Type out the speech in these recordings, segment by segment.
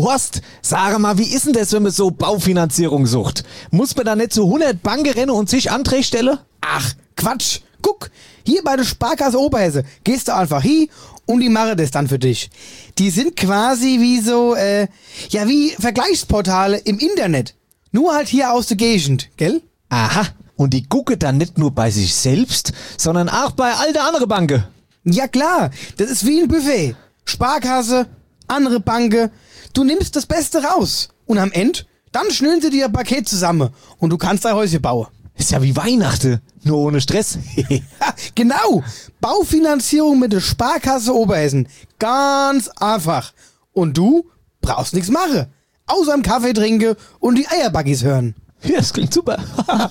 Horst, sag mal, wie ist denn das, wenn man so Baufinanzierung sucht? Muss man da nicht zu 100 Banken rennen und sich Anträge stellen? Ach, Quatsch. Guck, hier bei der Sparkasse Oberhesse gehst du einfach hin und die machen das dann für dich. Die sind quasi wie so, wie Vergleichsportale im Internet. Nur halt hier aus der Gegend, gell? Aha, und die gucken dann nicht nur bei sich selbst, sondern auch bei all der anderen Banken. Ja klar, das ist wie ein Buffet. Sparkasse, andere Banken. Du nimmst das Beste raus. Und am Ende, dann schnüren sie dir ein Paket zusammen und du kannst dein Häuschen bauen. Ist ja wie Weihnachten, nur ohne Stress. Ja, genau. Baufinanzierung mit der Sparkasse Oberhessen. Ganz einfach. Und du brauchst nichts machen. Außer einen Kaffee trinken und die Eierbuggies hören. Ja, das klingt super.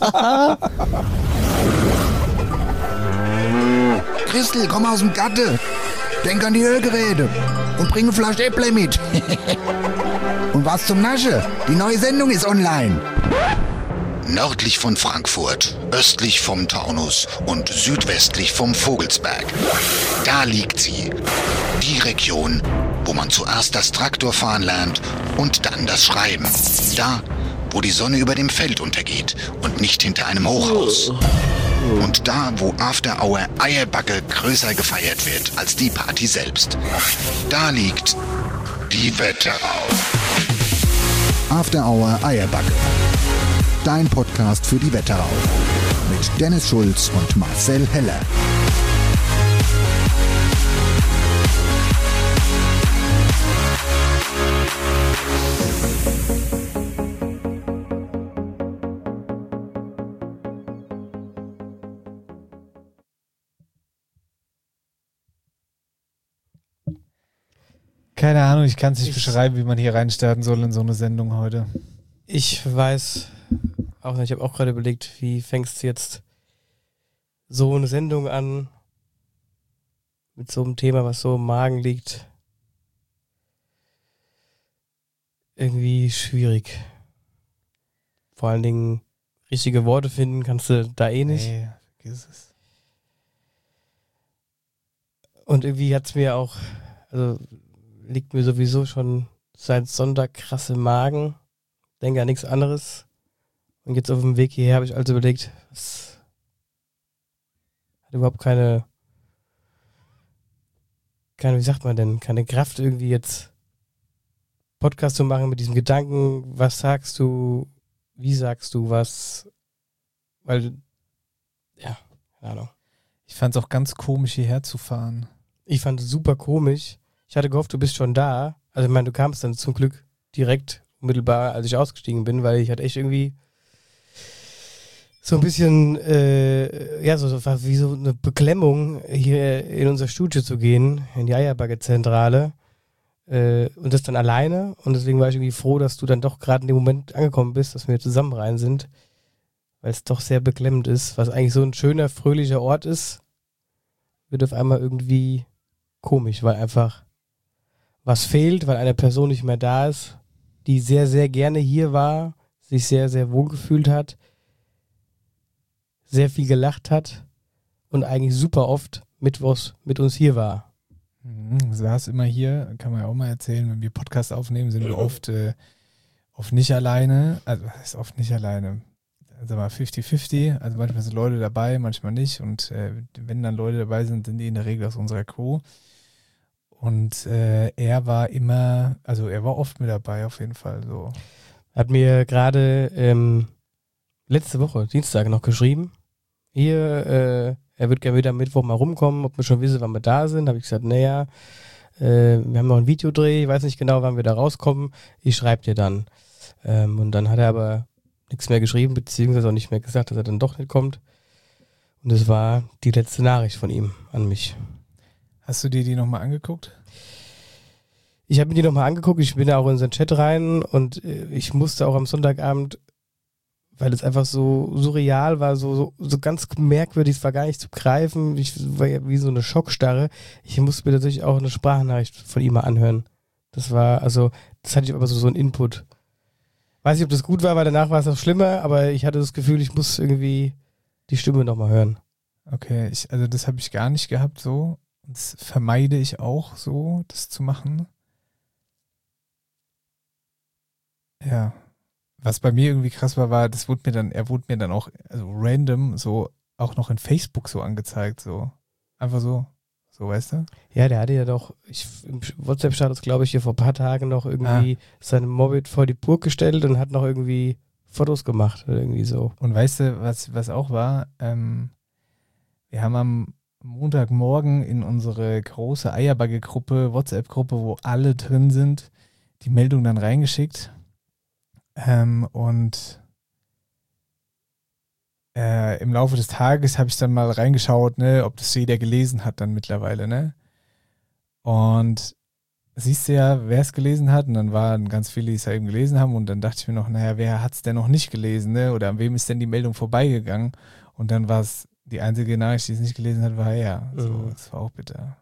Christel, komm aus dem Gatte. Denk an die Ölgeräte und bring eine Flasche Äpple mit. Und was zum Nasche? Die neue Sendung ist online. Nördlich von Frankfurt, östlich vom Taunus und südwestlich vom Vogelsberg. Da liegt sie. Die Region, wo man zuerst das Traktorfahren lernt und dann das Schreiben. Da, wo die Sonne über dem Feld untergeht und nicht hinter einem Hochhaus. Und da, wo After Hour Eierbacke größer gefeiert wird als die Party selbst. Da liegt die Wetterau. After Hour Eierbacke. Dein Podcast für die Wetterau. Mit Dennis Schulz und Marcel Heller. Keine Ahnung, ich kann es nicht beschreiben, wie man hier reinstarten soll in so eine Sendung heute. Ich weiß auch nicht, ich habe auch gerade überlegt, wie fängst du jetzt so eine Sendung an mit so einem Thema, was so im Magen liegt. Irgendwie schwierig. Vor allen Dingen richtige Worte finden kannst du da eh nicht. Nee, vergiss es. Und irgendwie hat's mir auch, also liegt mir sowieso schon seit Sonntag krass im Magen. Denke an nichts anderes. Und jetzt auf dem Weg hierher habe ich also überlegt, es hat überhaupt keine, wie sagt man denn, keine Kraft irgendwie jetzt Podcast zu machen mit diesem Gedanken, was sagst du, wie sagst du was, weil, ja, keine Ahnung. Ich fand es auch ganz komisch, hierher zu fahren. Ich fand es super komisch. Ich hatte gehofft, du bist schon da. Also ich meine, du kamst dann zum Glück direkt unmittelbar, als ich ausgestiegen bin, weil ich hatte echt irgendwie so ein bisschen, so war wie so eine Beklemmung, hier in unser Studio zu gehen, in die Eierbacke-Zentrale und das dann alleine. Und deswegen war ich irgendwie froh, dass du dann doch gerade in dem Moment angekommen bist, dass wir zusammen rein sind, weil es doch sehr beklemmend ist, was eigentlich so ein schöner, fröhlicher Ort ist, wird auf einmal irgendwie komisch, weil einfach was fehlt, weil eine Person nicht mehr da ist, die sehr, sehr gerne hier war, sich sehr, sehr wohl gefühlt hat, sehr viel gelacht hat und eigentlich super oft mittwochs mit uns hier war. Saß immer hier, kann man ja auch mal erzählen, wenn wir Podcast aufnehmen, sind wir oft nicht alleine, also was heißt oft nicht alleine, also mal 50-50, also manchmal sind Leute dabei, manchmal nicht und wenn dann Leute dabei sind, sind die in der Regel aus unserer Crew. Und er war oft mit dabei auf jeden Fall. So. Hat mir gerade letzte Woche, Dienstag, noch geschrieben, hier, er wird gerne wieder am Mittwoch mal rumkommen, ob wir schon wissen, wann wir da sind. Habe ich gesagt, naja, wir haben noch einen Videodreh, ich weiß nicht genau, wann wir da rauskommen, ich schreibe dir dann. Und dann hat er aber nichts mehr geschrieben, beziehungsweise auch nicht mehr gesagt, dass er dann doch nicht kommt. Und das war die letzte Nachricht von ihm an mich. Hast du dir die nochmal angeguckt? Ich habe mir die nochmal angeguckt, ich bin da auch in seinen Chat rein und ich musste auch am Sonntagabend, weil es einfach so surreal war, so ganz merkwürdig, es war gar nicht zu greifen, ich war ja wie so eine Schockstarre. Ich musste mir natürlich auch eine Sprachnachricht von ihm mal anhören. Das hatte ich aber so einen Input. Weiß nicht, ob das gut war, weil danach war es noch schlimmer, aber ich hatte das Gefühl, ich muss irgendwie die Stimme nochmal hören. Okay, also das habe ich gar nicht gehabt so. Das vermeide ich auch so, das zu machen. Ja. Was bei mir irgendwie krass war, er wurde mir dann auch, also random, so auch noch in Facebook so angezeigt, so. Einfach so, weißt du? Ja, der hatte ja doch, im WhatsApp-Status, glaube ich, hier vor ein paar Tagen noch irgendwie seine Moped vor die Burg gestellt und hat noch irgendwie Fotos gemacht oder irgendwie so. Und weißt du, was auch war? Wir haben am Montagmorgen in unsere große Eierbagge-Gruppe, WhatsApp-Gruppe, wo alle drin sind, die Meldung dann reingeschickt. Und im Laufe des Tages habe ich dann mal reingeschaut, ne, ob das jeder gelesen hat dann mittlerweile, ne? Und siehst du ja, wer es gelesen hat, und dann waren ganz viele, die es ja eben gelesen haben, und dann dachte ich mir noch, naja, wer hat es denn noch nicht gelesen, ne? Oder an wem ist denn die Meldung vorbeigegangen? Und dann war es die einzige Nachricht, die es nicht gelesen hat, war ja. So, das war auch bitter.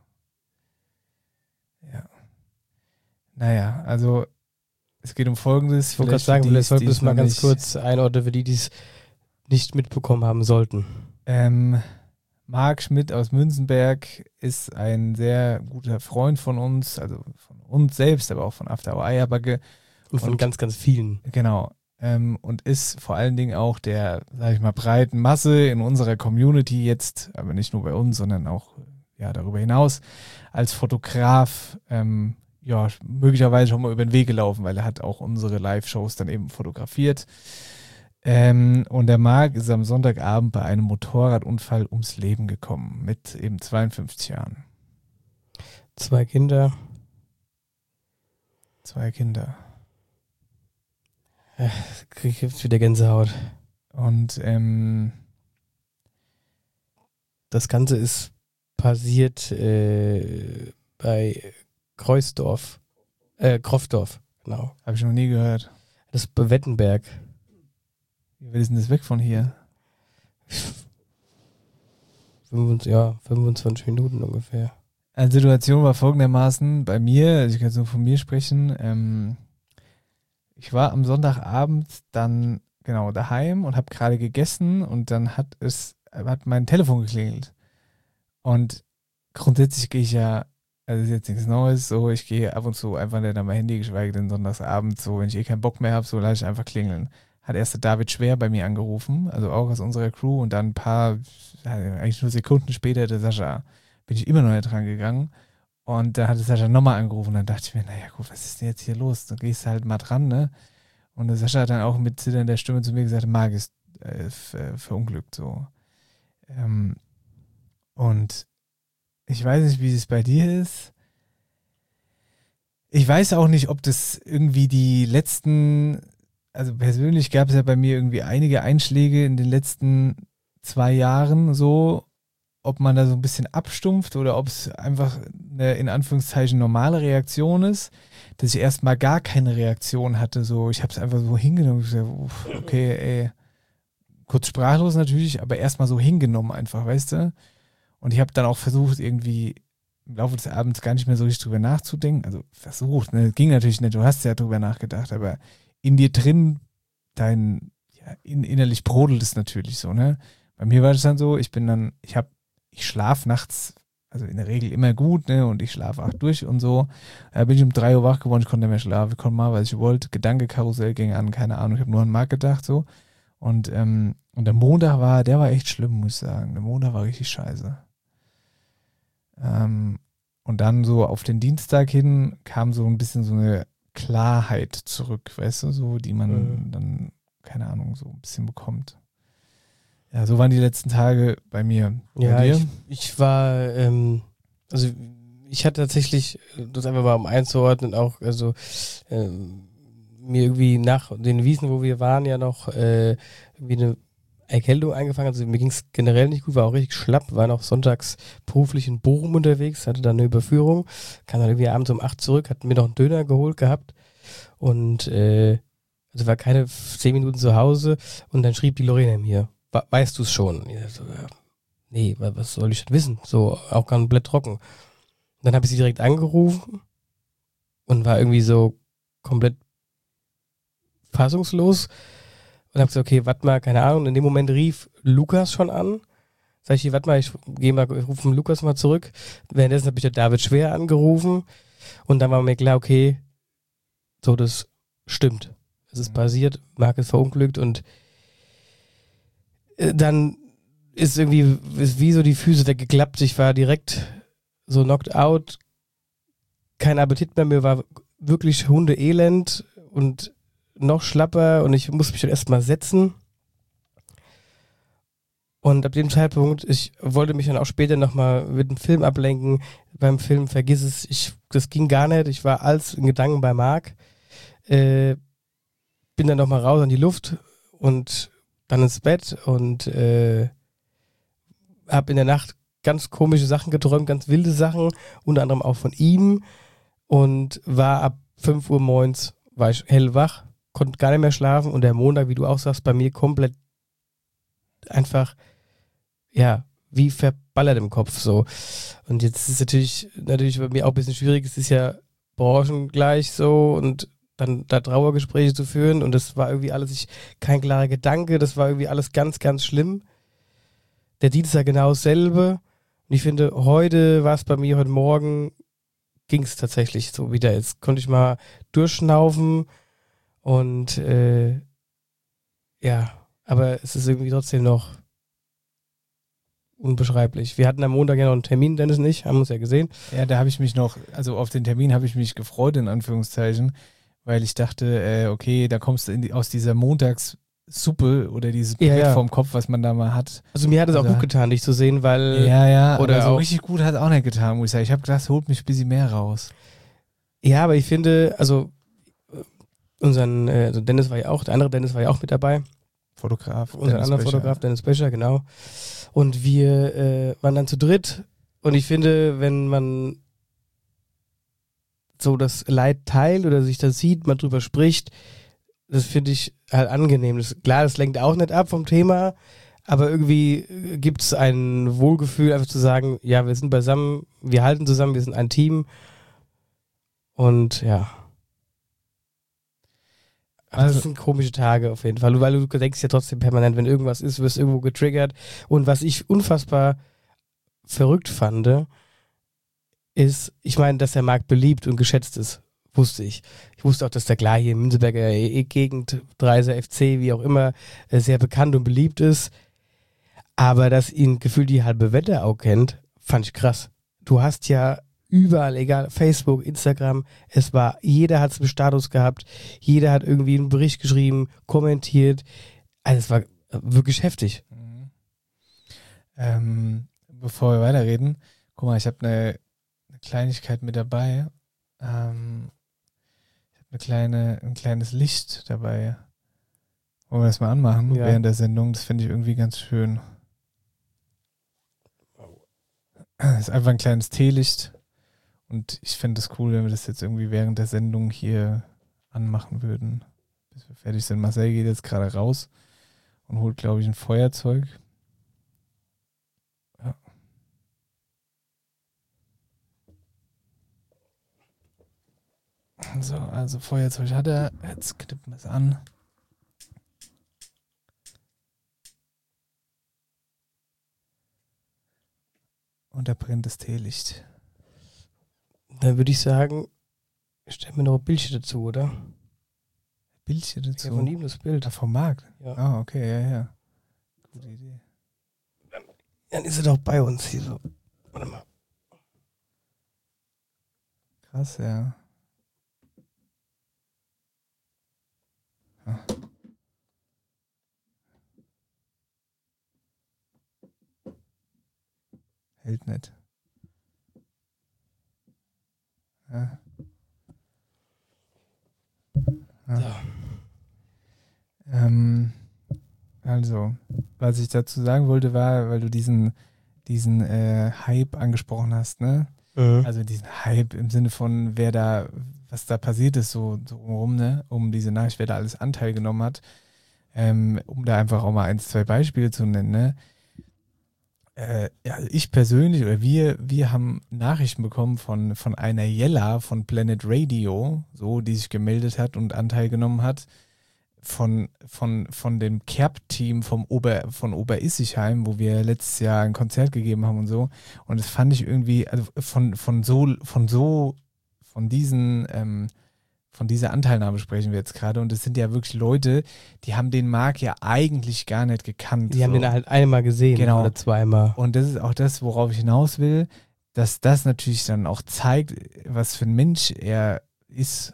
Ja. Naja, also es geht um Folgendes. Ich wollte gerade sagen, vielleicht sollten wir es mal ganz kurz einordnen, für die es nicht mitbekommen haben sollten. Marc Schmidt aus Münzenberg ist ein sehr guter Freund von uns, also von uns selbst, aber auch von After Our Eierbagge. Und von ganz, ganz vielen. Genau. Und ist vor allen Dingen auch der, sag ich mal, breiten Masse in unserer Community jetzt, aber nicht nur bei uns, sondern auch ja darüber hinaus, als Fotograf ja möglicherweise schon mal über den Weg gelaufen, weil er hat auch unsere Live-Shows dann eben fotografiert. Und der Marc ist am Sonntagabend bei einem Motorradunfall ums Leben gekommen, mit eben 52 Jahren. 2 Kinder. 2 Kinder. Kriege ich jetzt wieder Gänsehaut. Und das Ganze ist passiert bei Kreuzdorf. Krofdorf, genau. Habe ich noch nie gehört. Das ist bei Wettenberg. Wie weit ist denn das weg von hier? 25 Minuten ungefähr. Die Situation war folgendermaßen bei mir, also ich kann jetzt nur von mir sprechen, ich war am Sonntagabend dann genau daheim und habe gerade gegessen und dann hat mein Telefon geklingelt. Und grundsätzlich gehe ich ja, also das ist jetzt nichts Neues, so ich gehe ab und zu einfach nicht an mein Handy, geschweige denn sonntagsabend, so wenn ich keinen Bock mehr habe, so lasse ich einfach klingeln. Hat erst der David Schwer bei mir angerufen, also auch aus unserer Crew, und dann ein paar, eigentlich nur Sekunden später der Sascha. Bin ich immer noch nicht dran gegangen. Und da hat der Sascha nochmal angerufen. Und dann dachte ich mir, naja gut, was ist denn jetzt hier los? Dann gehst du halt mal dran, ne? Und der Sascha hat dann auch mit zitternder Stimme zu mir gesagt, Marc ist verunglückt, so. Und ich weiß nicht, wie es bei dir ist. Ich weiß auch nicht, ob das irgendwie die letzten, also persönlich gab es ja bei mir irgendwie einige Einschläge in den letzten 2 Jahren so, ob man da so ein bisschen abstumpft oder ob es einfach eine in Anführungszeichen normale Reaktion ist, dass ich erstmal gar keine Reaktion hatte. So, ich habe es einfach so hingenommen. Ich gesagt, okay, ey, kurz sprachlos natürlich, aber erstmal so hingenommen einfach, weißt du? Und ich habe dann auch versucht, irgendwie im Laufe des Abends gar nicht mehr so richtig drüber nachzudenken. Also versucht, ne? Ging natürlich nicht, du hast ja drüber nachgedacht, aber in dir drin, innerlich brodelt es natürlich so, ne? Bei mir war das dann so, ich schlafe nachts, also in der Regel immer gut, ne, und ich schlafe 8 durch und so. Da bin ich um 3 Uhr wach geworden, ich konnte nicht mehr schlafen, ich konnte mal, was ich wollte, Gedankekarussell ging an, keine Ahnung, ich habe nur an Marc gedacht, so. Und der Montag der war echt schlimm, muss ich sagen. Der Montag war richtig scheiße. Und dann so auf den Dienstag hin kam so ein bisschen so eine Klarheit zurück, weißt du, so, die man dann, keine Ahnung, so ein bisschen bekommt. Ja, so waren die letzten Tage bei mir. Ja, bei dir? ich war, also ich hatte tatsächlich, das einfach mal um einzuordnen, auch, also mir irgendwie nach den Wiesen, wo wir waren, ja noch irgendwie eine Erkältung eingefangen. Also mir ging es generell nicht gut, war auch richtig schlapp, war noch sonntags beruflich in Bochum unterwegs, hatte dann eine Überführung, kam dann irgendwie abends um 8 zurück, hat mir noch einen Döner geholt gehabt und also war keine 10 Minuten zu Hause und dann schrieb die Lorena mir, weißt du es schon? Ich so, ja, nee, was soll ich denn wissen? So, auch komplett trocken. Und dann habe ich sie direkt angerufen und war irgendwie so komplett fassungslos und habe gesagt, okay, warte mal, keine Ahnung. Und in dem Moment rief Lukas schon an. Sag ich, warte mal, ich rufe Lukas mal zurück. Währenddessen habe ich der David Schwer angerufen und dann war mir klar, okay, so, das stimmt. Es ist passiert, Marc ist verunglückt und dann ist wie so die Füße weggeklappt. Ich war direkt so knocked out, kein Appetit mehr, mir war wirklich hundeelend und noch schlapper und ich musste mich dann erstmal setzen. Und ab dem Zeitpunkt, ich wollte mich dann auch später nochmal mit dem Film ablenken. Beim Film, vergiss es, das ging gar nicht. Ich war als in Gedanken bei Marc. Bin dann nochmal raus an die Luft und dann ins Bett und habe in der Nacht ganz komische Sachen geträumt, ganz wilde Sachen, unter anderem auch von ihm und war ab 5 Uhr morgens, war ich hellwach, konnte gar nicht mehr schlafen und der Montag, wie du auch sagst, bei mir komplett einfach, ja, wie verballert im Kopf so. Und jetzt ist es natürlich bei mir auch ein bisschen schwierig, es ist ja branchengleich so und dann da Trauergespräche zu führen und das war irgendwie alles kein klarer Gedanke, das war irgendwie alles ganz, ganz schlimm. Der Dienstag genau dasselbe und ich finde, heute Morgen ging es tatsächlich so wieder. Jetzt konnte ich mal durchschnaufen und ja, aber es ist irgendwie trotzdem noch unbeschreiblich. Wir hatten am Montag ja noch einen Termin, Dennis und ich, haben uns ja gesehen. Ja, da habe ich mich noch, also auf den Termin habe ich mich gefreut, in Anführungszeichen, weil ich dachte, okay, da kommst du aus dieser Montagssuppe oder dieses Brett vorm Kopf, was man da mal hat. Also mir hat es auch gut getan, dich zu sehen, weil... Ja, oder aber so auch, richtig gut hat es auch nicht getan, muss ich sagen. Ich habe gedacht, es holt mich ein bisschen mehr raus. Ja, aber ich finde, also also Dennis war ja auch, der andere Dennis war ja auch mit dabei. Fotograf. Unser anderer Fotograf, Dennis Becher, genau. Und wir waren dann zu dritt und ich finde, wenn man so das Leid teilt oder sich das sieht, man drüber spricht, das finde ich halt angenehm. Das lenkt auch nicht ab vom Thema, aber irgendwie gibt es ein Wohlgefühl, einfach zu sagen, ja, wir sind beisammen, wir halten zusammen, wir sind ein Team und ja. Also, das sind komische Tage auf jeden Fall, weil du denkst ja trotzdem permanent, wenn irgendwas ist, wirst du irgendwo getriggert. Und was ich unfassbar verrückt fand, ist, ich meine, dass der Marc beliebt und geschätzt ist, wusste ich. Ich wusste auch, dass der klar hier im Münzeberger Gegend, Dreiser FC, wie auch immer, sehr bekannt und beliebt ist. Aber dass ihn gefühlt die halbe Wette auch kennt, fand ich krass. Du hast ja überall, egal, Facebook, Instagram, jeder hat es im Status gehabt, jeder hat irgendwie einen Bericht geschrieben, kommentiert. Also es war wirklich heftig. Bevor wir weiterreden, guck mal, ich habe eine Kleinigkeit mit dabei. Ich habe ein kleines Licht dabei. Wollen wir das mal anmachen während der Sendung? Das finde ich irgendwie ganz schön. Das ist einfach ein kleines Teelicht. Und ich fände es cool, wenn wir das jetzt irgendwie während der Sendung hier anmachen würden, bis wir fertig sind. Marcel geht jetzt gerade raus und holt, glaube ich, ein Feuerzeug. Ja. So, also Feuerzeug hat er. Jetzt knippen wir es an. Und da brennt das Teelicht. Dann würde ich sagen, stellen wir noch ein Bildchen dazu, oder? Bildchen dazu? Ja, von ihm das Bild. Vom Markt? Ja. Ah, okay, ja. Gute Idee. Dann ist er doch bei uns hier so. Warte mal. Krass, ja. Ah. Hält nicht. Ja. Ja. Also, was ich dazu sagen wollte, war, weil du diesen Hype angesprochen hast, ne? Also diesen Hype im Sinne von, was da passiert ist, so rum, ne? Um diese Nachricht, wer da alles Anteil genommen hat, um da einfach auch mal 1, 2 Beispiele zu nennen, ne? Ja, ich persönlich oder wir haben Nachrichten bekommen von einer Jella von Planet Radio, so, die sich gemeldet hat und Anteil genommen hat, von dem Kerb-Team von Oberissigheim, wo wir letztes Jahr ein Konzert gegeben haben und so. Und das fand ich irgendwie, also von von dieser Anteilnahme sprechen wir jetzt gerade. Und es sind ja wirklich Leute, die haben den Marc ja eigentlich gar nicht gekannt. Die haben den halt einmal gesehen oder zweimal. Und das ist auch das, worauf ich hinaus will, dass das natürlich dann auch zeigt, was für ein Mensch er ist,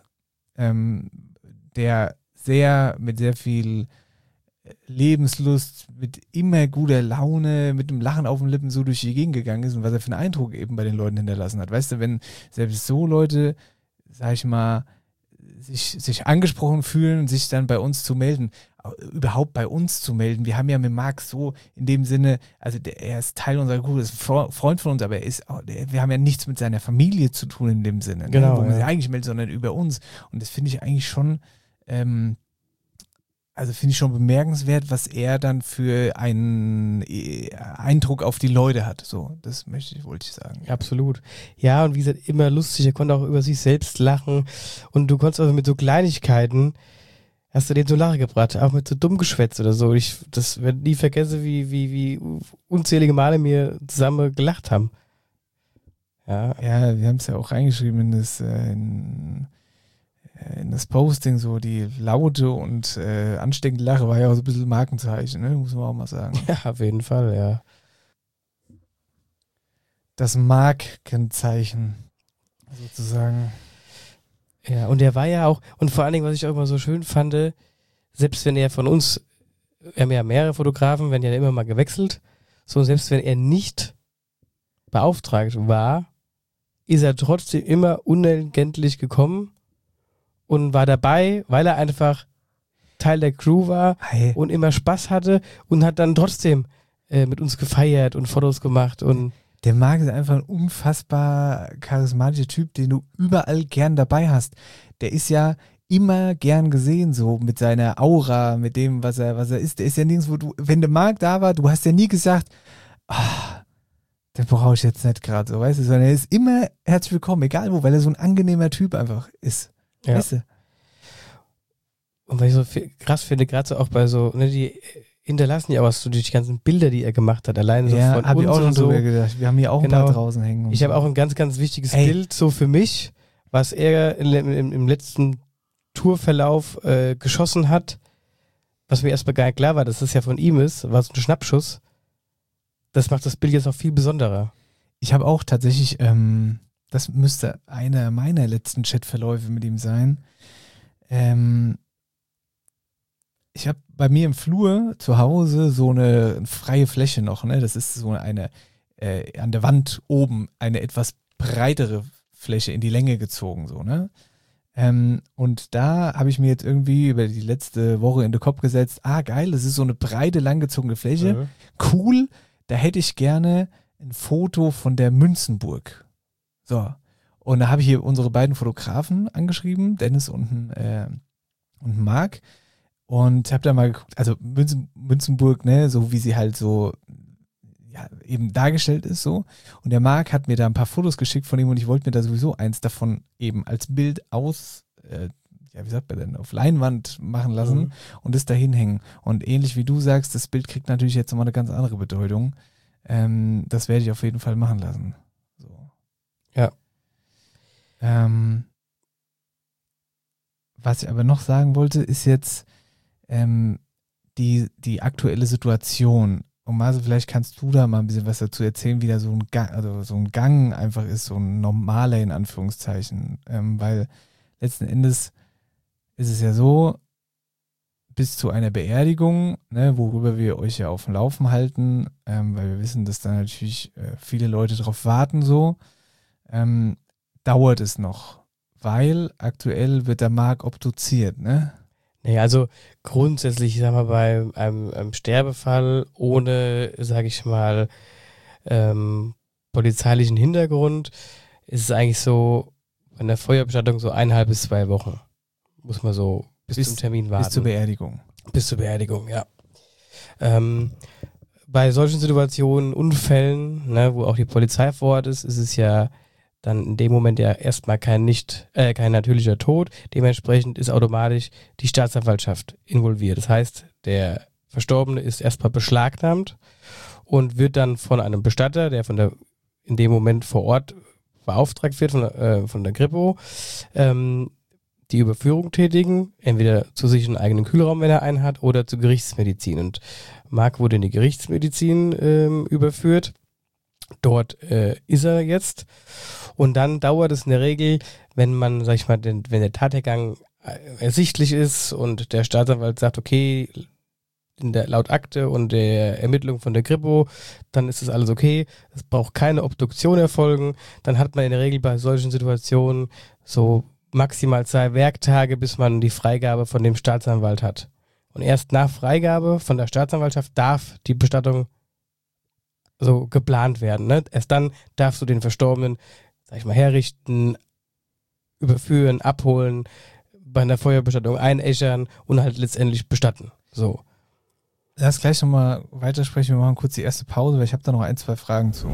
der mit sehr viel Lebenslust, mit immer guter Laune, mit einem Lachen auf den Lippen so durch die Gegend gegangen ist und was er für einen Eindruck eben bei den Leuten hinterlassen hat. Weißt du, wenn selbst so Leute, sag ich mal, sich angesprochen fühlen, sich dann bei uns zu melden, überhaupt bei uns zu melden. Wir haben ja mit Marc so in dem Sinne, also er ist Teil unserer Gruppe, ist ein Freund von uns, aber wir haben ja nichts mit seiner Familie zu tun in dem Sinne, genau, wo man sich eigentlich meldet, sondern über uns. Und das finde ich eigentlich schon, bemerkenswert, was er dann für einen Eindruck auf die Leute hat. So, das wollte ich sagen. Absolut. Ja, und wie gesagt, immer lustig. Er konnte auch über sich selbst lachen. Und du konntest also mit so Kleinigkeiten, hast du den so Lache gebracht, auch mit so Dummgeschwätz oder so. Das werde ich nie vergessen, wie unzählige Male wir zusammen gelacht haben. Ja, wir haben es ja auch reingeschrieben in das Posting, so die laute und ansteckende Lache war ja auch so ein bisschen Markenzeichen, ne? Muss man auch mal sagen. Ja, auf jeden Fall, ja. Das Markenzeichen, sozusagen. Ja, und er war ja auch, und vor allen Dingen, was ich auch immer so schön fand, selbst wenn er von uns, wir haben ja mehrere Fotografen, werden ja immer mal gewechselt, so selbst wenn er nicht beauftragt war, ist er trotzdem immer unentgeltlich gekommen und war dabei, weil er einfach Teil der Crew war und immer Spaß hatte und hat dann trotzdem mit uns gefeiert und Fotos gemacht. Und der Marc ist einfach ein unfassbar charismatischer Typ, den du überall gern dabei hast. Der ist ja immer gern gesehen, so mit seiner Aura, mit dem, was er ist. Der ist ja nirgendwo, wenn der Marc da war, du hast ja nie gesagt, den brauche ich jetzt nicht gerade so, weißt du, sondern er ist immer herzlich willkommen, egal wo, weil er so ein angenehmer Typ einfach ist. Ja. Weißt du? Und was ich so krass finde, gerade so auch bei so, ne, die hinterlassen ja auch so die ganzen Bilder, die er gemacht hat, alleine so von hab uns ich auch schon so. drüber gedacht. Wir haben hier auch ein paar draußen hängen. Ich habe auch ein ganz, ganz wichtiges Bild so für mich, was er im letzten Tourverlauf geschossen hat, was mir erstmal gar nicht klar war, dass das ja von ihm ist, war so ein Schnappschuss. Das macht das Bild jetzt auch viel besonderer. Ich habe auch tatsächlich, das müsste einer meiner letzten Chatverläufe mit ihm sein. Ich habe bei mir im Flur zu Hause so eine freie Fläche noch, ne? Das ist so eine an der Wand oben eine etwas breitere Fläche in die Länge gezogen, so, ne? Und da habe ich mir jetzt irgendwie über die letzte Woche in den Kopf gesetzt, geil, das ist so eine breite, langgezogene Fläche. Cool, da hätte ich gerne ein Foto von der Münzenburg. So. Und da habe ich hier unsere beiden Fotografen angeschrieben, Dennis und Marc. Und habe da mal geguckt, also Münzenburg, ne, so wie sie halt so eben dargestellt ist, so. Und der Marc hat mir da ein paar Fotos geschickt von ihm und ich wollte mir da sowieso eins davon eben als Bild wie sagt man denn, auf Leinwand machen lassen und das da hinhängen. Und ähnlich wie du sagst, das Bild kriegt natürlich jetzt nochmal eine ganz andere Bedeutung. Das werde ich auf jeden Fall machen lassen. So. Ja. Was ich aber noch sagen wollte, ist jetzt die aktuelle Situation. Und Marcel, vielleicht kannst du da mal ein bisschen was dazu erzählen, wie da so ein Gang einfach ist, so ein normaler in Anführungszeichen. Weil letzten Endes ist es ja so, bis zu einer Beerdigung, ne, worüber wir euch ja auf dem Laufen halten, weil wir wissen, dass da natürlich viele Leute drauf warten, so, dauert es noch, weil aktuell wird der Marc obduziert, ne? Nee, also grundsätzlich, ich sag mal, bei einem Sterbefall ohne, sag ich mal, polizeilichen Hintergrund ist es eigentlich so, bei der Feuerbestattung so 1,5 bis 2 Wochen. Muss man so bis zum Termin warten. Bis zur Beerdigung. Bis zur Beerdigung, ja. Bei solchen Situationen, Unfällen, ne, wo auch die Polizei vor Ort ist es ja dann in dem Moment ja erstmal kein natürlicher Tod. Dementsprechend ist automatisch die Staatsanwaltschaft involviert. Das heißt, der Verstorbene ist erstmal beschlagnahmt und wird dann von einem Bestatter, der in dem Moment vor Ort beauftragt wird von der Kripo, die Überführung tätigen, entweder zu sich einen eigenen Kühlraum, wenn er einen hat, oder zur Gerichtsmedizin. Und Marc wurde in die Gerichtsmedizin überführt. Dort ist er jetzt. Und dann dauert es in der Regel, wenn man, sag ich mal, wenn der Tathergang ersichtlich ist und der Staatsanwalt sagt, okay, laut Akte und der Ermittlung von der Kripo, dann ist das alles okay. Es braucht keine Obduktion erfolgen. Dann hat man in der Regel bei solchen Situationen so maximal 2 Werktage, bis man die Freigabe von dem Staatsanwalt hat. Und erst nach Freigabe von der Staatsanwaltschaft darf die Bestattung so geplant werden. Ne? Erst dann darfst du den Verstorbenen, sag ich mal, herrichten, überführen, abholen, bei einer Feuerbestattung einäschern und halt letztendlich bestatten. So. Lass gleich nochmal weitersprechen. Wir machen kurz die erste Pause, weil ich habe da noch 1, 2 Fragen zu.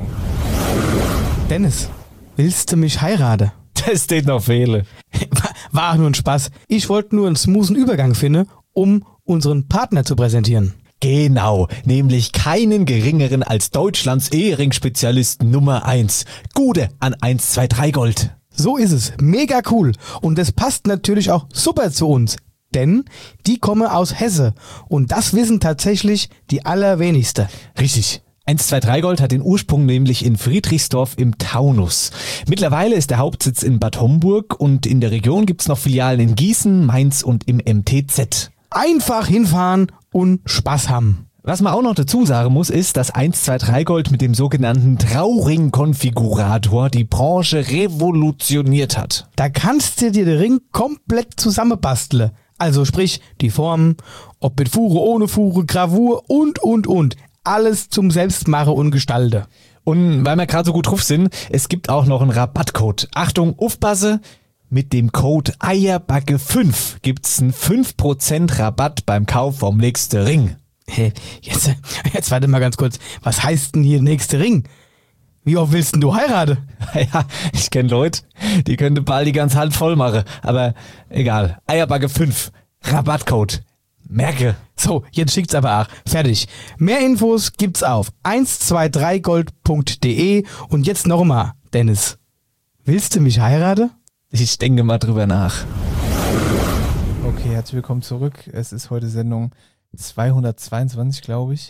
Dennis, willst du mich heiraten? Das steht noch Fehle. War nur ein Spaß. Ich wollte nur einen smoothen Übergang finden, um unseren Partner zu präsentieren. Genau, nämlich keinen geringeren als Deutschlands Ehering-Spezialisten Nummer 1. Gude an 123 Gold. So ist es. Mega cool. Und das passt natürlich auch super zu uns. Denn die kommen aus Hesse. Und das wissen tatsächlich die allerwenigsten. Richtig. 123 Gold hat den Ursprung nämlich in Friedrichsdorf im Taunus. Mittlerweile ist der Hauptsitz in Bad Homburg und in der Region gibt's noch Filialen in Gießen, Mainz und im MTZ. Einfach hinfahren und Spaß haben. Was man auch noch dazu sagen muss, ist, dass 123 Gold mit dem sogenannten Trauring-Konfigurator die Branche revolutioniert hat. Da kannst du dir den Ring komplett zusammenbasteln. Also sprich, die Formen, ob mit Fuhre, ohne Fuhre, Gravur und. Alles zum Selbstmachen und Gestalten. Und weil wir gerade so gut drauf sind, es gibt auch noch einen Rabattcode. Achtung, aufpasse! Mit dem Code Eierbacke5 gibt's einen 5% Rabatt beim Kauf vom nächsten Ring. Hey, jetzt warte mal ganz kurz. Was heißt denn hier nächste Ring? Wie oft willst denn du heiraten? Ja, ich kenne Leute, die könnte bald die ganze Hand voll machen. Aber egal. Eierbacke5. Rabattcode. Merke. So, jetzt schickt's aber auch. Fertig. Mehr Infos gibt's auf 123gold.de. Und jetzt nochmal, Dennis. Willst du mich heiraten? Ich denke mal drüber nach. Okay, herzlich willkommen zurück. Es ist heute Sendung 222, glaube ich.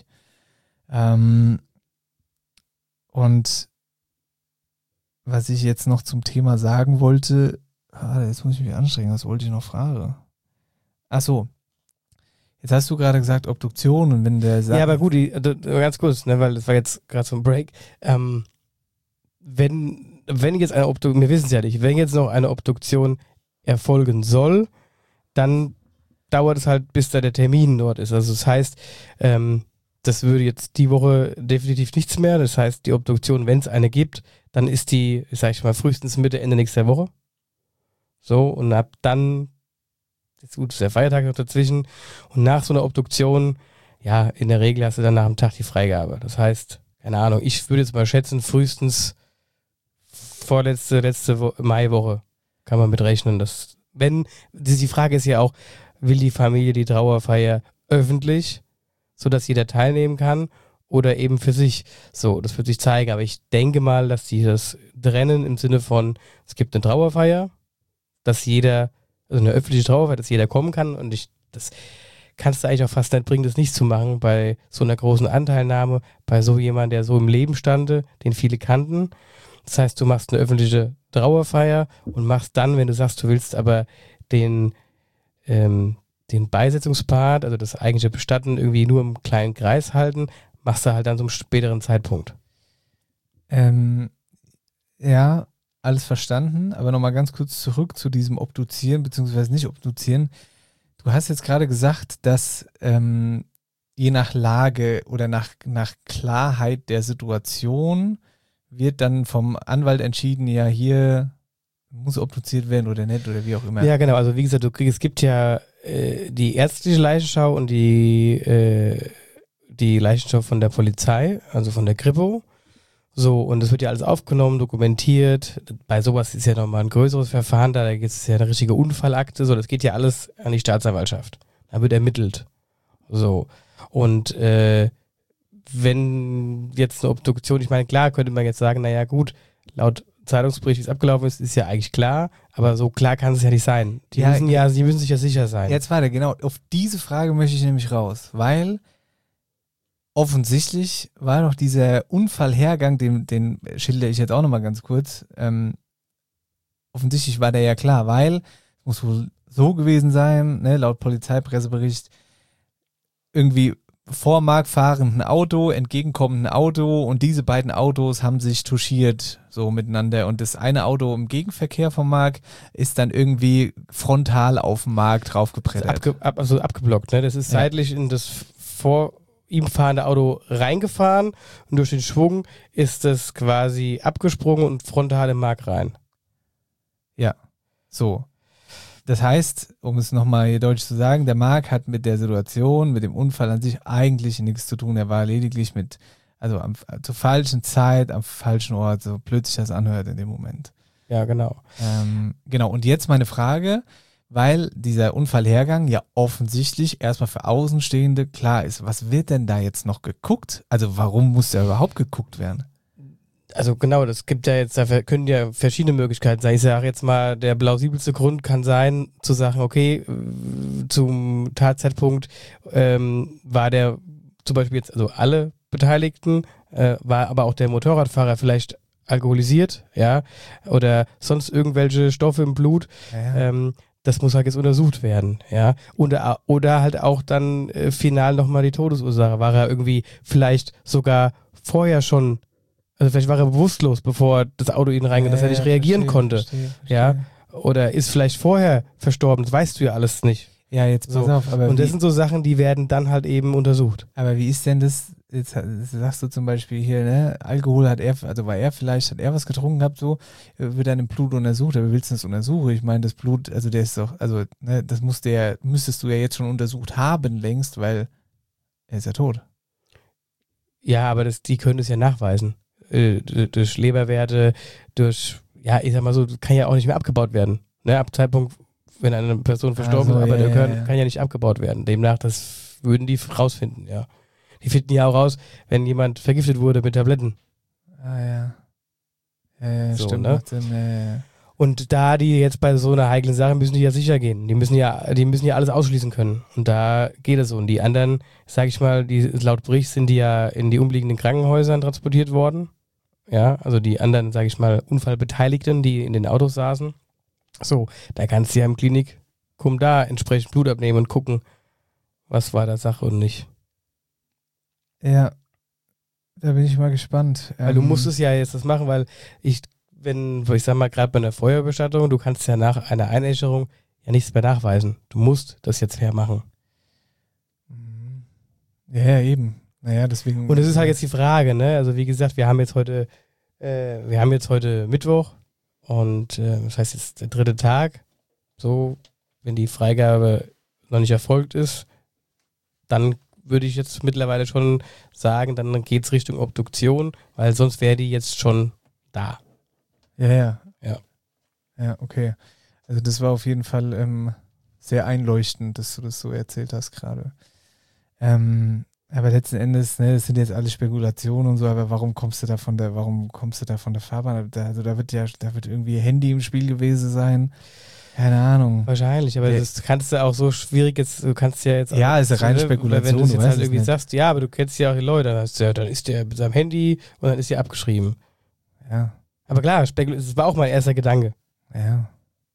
Und was ich jetzt noch zum Thema sagen wollte, jetzt muss ich mich anstrengen, was wollte ich noch fragen? Ach so. Jetzt hast du gerade gesagt Obduktion und wenn der sagt... Ja, aber gut, ganz kurz, ne, weil das war jetzt gerade so ein Break. Wenn jetzt eine Obduktion, wir wissen es ja nicht, wenn jetzt noch eine Obduktion erfolgen soll, dann dauert es halt, bis da der Termin dort ist. Also das heißt, das würde jetzt die Woche definitiv nichts mehr. Das heißt, die Obduktion, wenn es eine gibt, dann ist die, sag ich mal, frühestens Mitte, Ende nächster Woche. So, und ab dann, jetzt gut, ist der Feiertag noch dazwischen, und nach so einer Obduktion, ja, in der Regel hast du dann nach dem Tag die Freigabe. Das heißt, keine Ahnung, ich würde jetzt mal schätzen, frühestens letzte Maiwoche kann man mit rechnen. Dass, die Frage ist ja auch, will die Familie die Trauerfeier öffentlich, sodass jeder teilnehmen kann, oder eben für sich? So, das wird sich zeigen, aber ich denke mal, dass die das trennen im Sinne von, es gibt eine Trauerfeier, dass jeder, also eine öffentliche Trauerfeier, dass jeder kommen kann, und das kannst du eigentlich auch fast nicht bringen, das nicht zu machen bei so einer großen Anteilnahme, bei so jemandem, der so im Leben stande, den viele kannten. Das heißt, du machst eine öffentliche Trauerfeier und machst dann, wenn du sagst, du willst aber den Beisetzungspart, also das eigentliche Bestatten, irgendwie nur im kleinen Kreis halten, machst du halt dann zum späteren Zeitpunkt. Ja, alles verstanden, aber nochmal ganz kurz zurück zu diesem Obduzieren, beziehungsweise nicht Obduzieren. Du hast jetzt gerade gesagt, dass je nach Lage oder nach Klarheit der Situation wird dann vom Anwalt entschieden, ja, hier muss obduziert werden oder nicht oder wie auch immer. Ja, genau, also wie gesagt, es gibt ja die ärztliche Leichenschau und die Leichenschau von der Polizei, also von der Kripo. So, und das wird ja alles aufgenommen, dokumentiert. Bei sowas ist ja nochmal ein größeres Verfahren, da gibt es ja eine richtige Unfallakte. So, das geht ja alles an die Staatsanwaltschaft. Da wird ermittelt. So, und wenn jetzt eine Obduktion, ich meine, klar könnte man jetzt sagen, naja gut, laut Zeitungsbericht, wie es abgelaufen ist ja eigentlich klar, aber so klar kann es ja nicht sein. Die müssen sich ja sicher sein. Jetzt warte, genau, auf diese Frage möchte ich nämlich raus, weil offensichtlich war doch dieser Unfallhergang, den schildere ich jetzt auch nochmal ganz kurz, offensichtlich war der ja klar, weil es muss wohl so gewesen sein, ne, laut Polizeipressebericht, irgendwie vor Mark fahrend ein Auto, entgegenkommend ein Auto und diese beiden Autos haben sich touchiert so miteinander und das eine Auto im Gegenverkehr vom Mark ist dann irgendwie frontal auf den Mark draufgebrettert. Also abgeblockt, ne? Das ist seitlich in das vor ihm fahrende Auto reingefahren und durch den Schwung ist das quasi abgesprungen und frontal im Mark rein. Ja, so. Das heißt, um es nochmal hier deutlich zu sagen, der Mark hat mit der Situation, mit dem Unfall an sich eigentlich nichts zu tun. Er war lediglich zur falschen Zeit, am falschen Ort, so blöd sich das anhört in dem Moment. Ja, genau. Genau, und jetzt meine Frage, weil dieser Unfallhergang ja offensichtlich erstmal für Außenstehende klar ist. Was wird denn da jetzt noch geguckt? Also warum muss da überhaupt geguckt werden? Also genau, das gibt ja jetzt, da können ja verschiedene Möglichkeiten sein. Ich sage jetzt mal, der plausibelste Grund kann sein, zu sagen, okay, zum Tatzeitpunkt war der zum Beispiel jetzt, also alle Beteiligten, war aber auch der Motorradfahrer vielleicht alkoholisiert, ja, oder sonst irgendwelche Stoffe im Blut. Ja. Das muss halt jetzt untersucht werden, ja. Oder halt auch dann final nochmal die Todesursache. War er irgendwie vielleicht sogar vorher schon, also vielleicht war er bewusstlos, bevor das Auto ihn reingeht, dass er nicht reagieren konnte. Verstehe. Ja. Oder ist vielleicht vorher verstorben, das weißt du ja alles nicht. Ja, jetzt pass auf. Aber und das sind so Sachen, die werden dann halt eben untersucht. Aber wie ist denn das, jetzt sagst du zum Beispiel hier, ne, Alkohol hat er was getrunken gehabt, so, wird dann im Blut untersucht, aber willst du das untersuchen? Ich meine, das Blut, also der ist doch, also, ne, das müsstest du ja jetzt schon untersucht haben längst, weil er ist ja tot. Ja, aber die können es ja nachweisen. Durch Leberwerte, ja, ich sag mal so, kann ja auch nicht mehr abgebaut werden. Ne, ab Zeitpunkt, wenn eine Person verstorben ist, aber der kann ja nicht abgebaut werden. Demnach, das würden die rausfinden, ja. Die finden ja auch raus, wenn jemand vergiftet wurde mit Tabletten. Ah, ja. Ja, so, stimmt. Ne? Ja. Und da die jetzt bei so einer heiklen Sache müssen die ja sicher gehen. Die müssen ja alles ausschließen können. Und da geht es so. Und die anderen, sag ich mal, laut Bericht sind die ja in die umliegenden Krankenhäusern transportiert worden. Ja, also die anderen, sag ich mal, Unfallbeteiligten, die in den Autos saßen. So, da kannst du ja im Klinikum da entsprechend Blut abnehmen und gucken, was war da Sache und nicht. Ja, da bin ich mal gespannt. Weil du musst es ja jetzt das machen, weil ich sag mal, gerade bei einer Feuerbestattung, du kannst ja nach einer Einäscherung ja nichts mehr nachweisen. Du musst das jetzt hermachen. Ja, eben. Naja, deswegen. Und es ist halt jetzt die Frage, ne? Also wie gesagt, wir haben jetzt heute Mittwoch und das heißt jetzt der 3. Tag. So, wenn die Freigabe noch nicht erfolgt ist, dann würde ich jetzt mittlerweile schon sagen, dann geht es Richtung Obduktion, weil sonst wäre die jetzt schon da. Ja. Ja, okay. Also das war auf jeden Fall sehr einleuchtend, dass du das so erzählt hast gerade. Aber letzten Endes, ne, das sind jetzt alle Spekulationen und so, aber warum kommst du da von der Fahrbahn? Also da wird irgendwie Handy im Spiel gewesen sein. Keine Ahnung. Wahrscheinlich, aber das kannst du auch so schwierig jetzt, du kannst ja jetzt auch, ja, ist ja reine Spekulation. Wenn du jetzt halt irgendwie sagst, ja, aber du kennst ja auch die Leute, dann ist der mit seinem Handy und dann ist der abgeschrieben. Ja. Aber klar, das war auch mein erster Gedanke. Ja.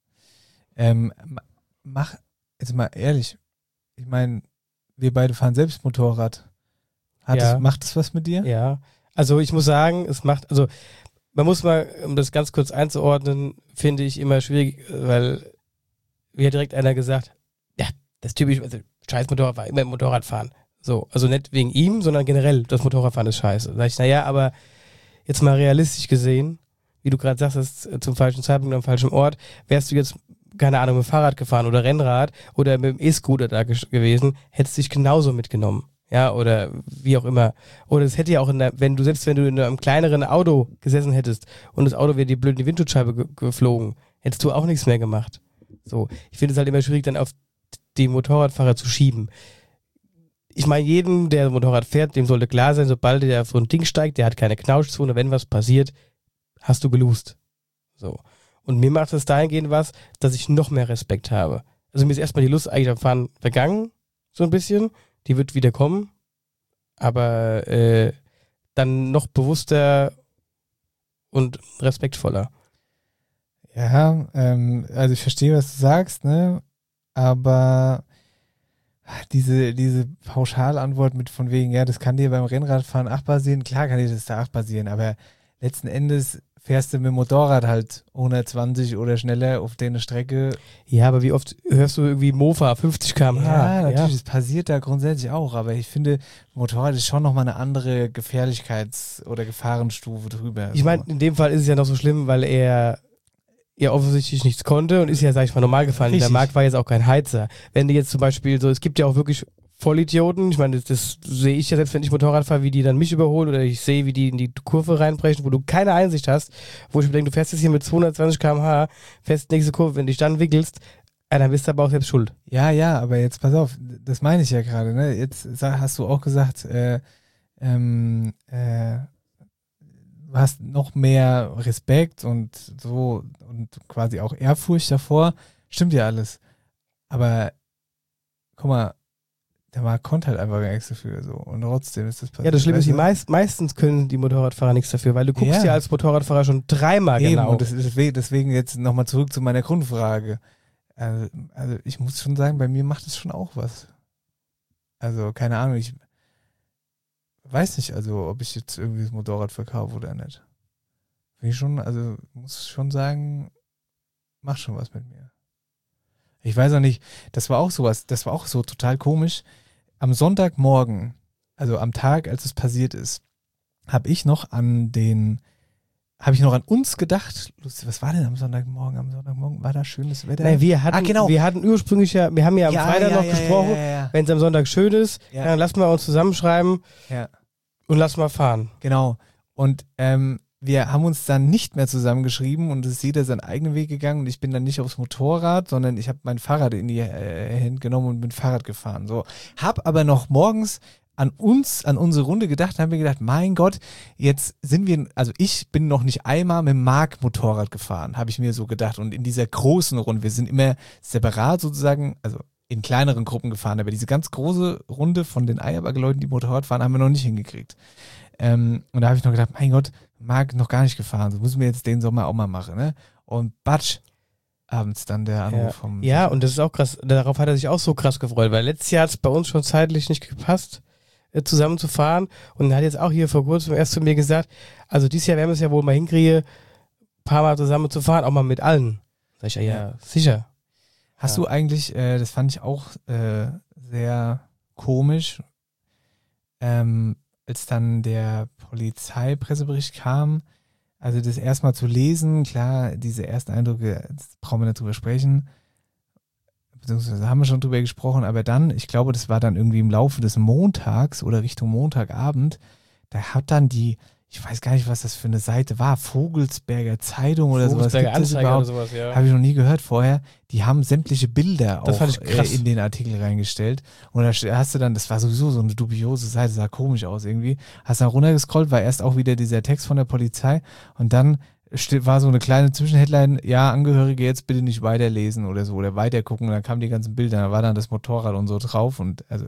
Mach jetzt mal ehrlich, ich meine, wir beide fahren selbst Motorrad. Macht das was mit dir? Ja. Also ich muss sagen, man muss mal, um das ganz kurz einzuordnen, finde ich immer schwierig, weil mir hat direkt einer gesagt, ja, das ist typisch, also scheiß Motorradfahrer, immer Motorradfahren. So, also nicht wegen ihm, sondern generell, das Motorradfahren ist scheiße. Da sag ich, naja, aber jetzt mal realistisch gesehen, wie du gerade sagst, zum falschen Zeitpunkt am falschen Ort, wärst du jetzt, keine Ahnung, mit dem Fahrrad gefahren oder Rennrad oder mit dem E-Scooter da gewesen, hättest dich genauso mitgenommen. Ja, oder wie auch immer. Oder es hätte ja auch, wenn du in einem kleineren Auto gesessen hättest und das Auto wäre dir blöd in die Windschutzscheibe geflogen, hättest du auch nichts mehr gemacht. So, ich finde es halt immer schwierig, dann auf die Motorradfahrer zu schieben. Ich meine, jedem, der Motorrad fährt, dem sollte klar sein, sobald der auf so ein Ding steigt, der hat keine Knautschzone, wenn was passiert, hast du geloost. So. Und mir macht es dahingehend was, dass ich noch mehr Respekt habe. Also mir ist erstmal die Lust eigentlich am Fahren vergangen, so ein bisschen. Die wird wieder kommen. Aber dann noch bewusster und respektvoller. Ja, also ich verstehe, was du sagst, ne? Aber diese Pauschalantwort mit von wegen, ja, das kann dir beim Rennradfahren 8 passieren, klar kann dir das da 8 passieren, aber letzten Endes fährst du mit dem Motorrad halt 120 oder schneller auf der Strecke. Ja, aber wie oft hörst du irgendwie Mofa, 50 km/h? Ja, natürlich, das passiert da grundsätzlich auch, aber ich finde, Motorrad ist schon nochmal eine andere Gefährlichkeits- oder Gefahrenstufe drüber. Ich meine, in dem Fall ist es ja noch so schlimm, weil er ja offensichtlich nichts konnte und ist ja, sag ich mal, normal gefahren. Richtig. Der Marc war jetzt auch kein Heizer. Wenn die jetzt zum Beispiel so, es gibt ja auch wirklich Vollidioten, ich meine, das sehe ich ja selbst, wenn ich Motorrad fahre, wie die dann mich überholen oder ich sehe, wie die in die Kurve reinbrechen, wo du keine Einsicht hast, wo ich mir denke, du fährst jetzt hier mit 220 km/h, fährst die nächste Kurve, wenn du dich dann wickelst, dann bist du aber auch selbst schuld. Ja, aber jetzt pass auf, das meine ich ja gerade, ne? Jetzt hast du auch gesagt, du hast noch mehr Respekt und so und quasi auch Ehrfurcht davor. Stimmt ja alles. Aber guck mal, der Marc konnte halt einfach gar nichts dafür. So. Und trotzdem ist das passiert. Ja, das Schlimme ist, weißt du? meistens können die Motorradfahrer nichts dafür, weil du guckst ja als Motorradfahrer schon dreimal Eben, genau. und deswegen jetzt nochmal zurück zu meiner Grundfrage. Also ich muss schon sagen, bei mir macht es schon auch was. Also, keine Ahnung, ich weiß nicht, also ob ich jetzt irgendwie das Motorrad verkaufe oder nicht. Finde ich schon, also muss schon sagen, macht schon was mit mir. Ich weiß auch nicht, das war auch so total komisch. Am Sonntagmorgen, also am Tag, als es passiert ist, habe ich noch an uns gedacht. Lustig, was war denn am Sonntagmorgen? Am Sonntagmorgen war da schönes Wetter. Nein, wir hatten ursprünglich wir haben ja am Freitag noch gesprochen, wenn es am Sonntag schön ist, dann lassen wir uns zusammenschreiben und lassen mal fahren. Genau. Und wir haben uns dann nicht mehr zusammengeschrieben und es ist jeder seinen eigenen Weg gegangen und ich bin dann nicht aufs Motorrad, sondern ich habe mein Fahrrad in die Hand genommen und bin Fahrrad gefahren. So, hab aber noch morgens an unsere Runde gedacht, haben wir gedacht, mein Gott, jetzt sind wir, also ich bin noch nicht einmal mit dem Marc Motorrad gefahren, habe ich mir so gedacht. Und in dieser großen Runde, wir sind immer separat sozusagen, also in kleineren Gruppen gefahren, aber diese ganz große Runde von den Eierbagger-Leuten, die Motorrad fahren, haben wir noch nicht hingekriegt. Und da habe ich noch gedacht, mein Gott, Marc noch gar nicht gefahren, so müssen wir jetzt den Sommer auch mal machen, ne? Und batsch, abends dann der Anruf vom... Ja, und das ist auch krass, darauf hat er sich auch so krass gefreut, weil letztes Jahr hat es bei uns schon zeitlich nicht gepasst, zusammen zu fahren und er hat jetzt auch hier vor kurzem erst zu mir gesagt, also dieses Jahr werden wir es ja wohl mal hinkriegen, ein paar Mal zusammen zu fahren, auch mal mit allen. Sag ich, ja, sicher. Hast du eigentlich, das fand ich auch sehr komisch, als dann der Polizeipressebericht kam, also das erstmal zu lesen, klar, diese ersten Eindrücke, das brauchen wir nicht drüber sprechen, beziehungsweise haben wir schon drüber gesprochen, aber dann, ich glaube, das war dann irgendwie im Laufe des Montags oder Richtung Montagabend, da hat dann ich weiß gar nicht, was das für eine Seite war, Vogelsberger Zeitung oder sowas. Vogelsberger Anzeiger oder sowas, ja. Habe ich noch nie gehört vorher. Die haben sämtliche Bilder das auch fand ich krass. In den Artikel reingestellt. Und da hast du dann, das war sowieso so eine dubiose Seite, sah komisch aus irgendwie. Hast dann runtergescrollt, war erst auch wieder dieser Text von der Polizei und dann war so eine kleine Zwischenheadline, ja, Angehörige jetzt bitte nicht weiterlesen oder so oder weitergucken. Und dann kamen die ganzen Bilder, da war dann das Motorrad und so drauf und also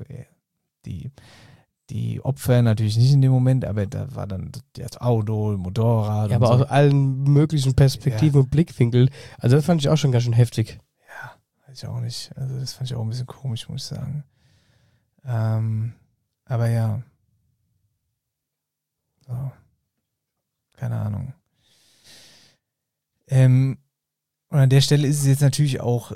die Opfer natürlich nicht in dem Moment, aber da war dann das Auto, Motorrad. Ja, und aber so. aus allen möglichen Perspektiven und Blickwinkeln. Also das fand ich auch schon ganz schön heftig. Ja, weiß ich auch nicht. Also das fand ich auch ein bisschen komisch, muss ich sagen. Aber ja. So. Keine Ahnung. Und an der Stelle ist es jetzt natürlich auch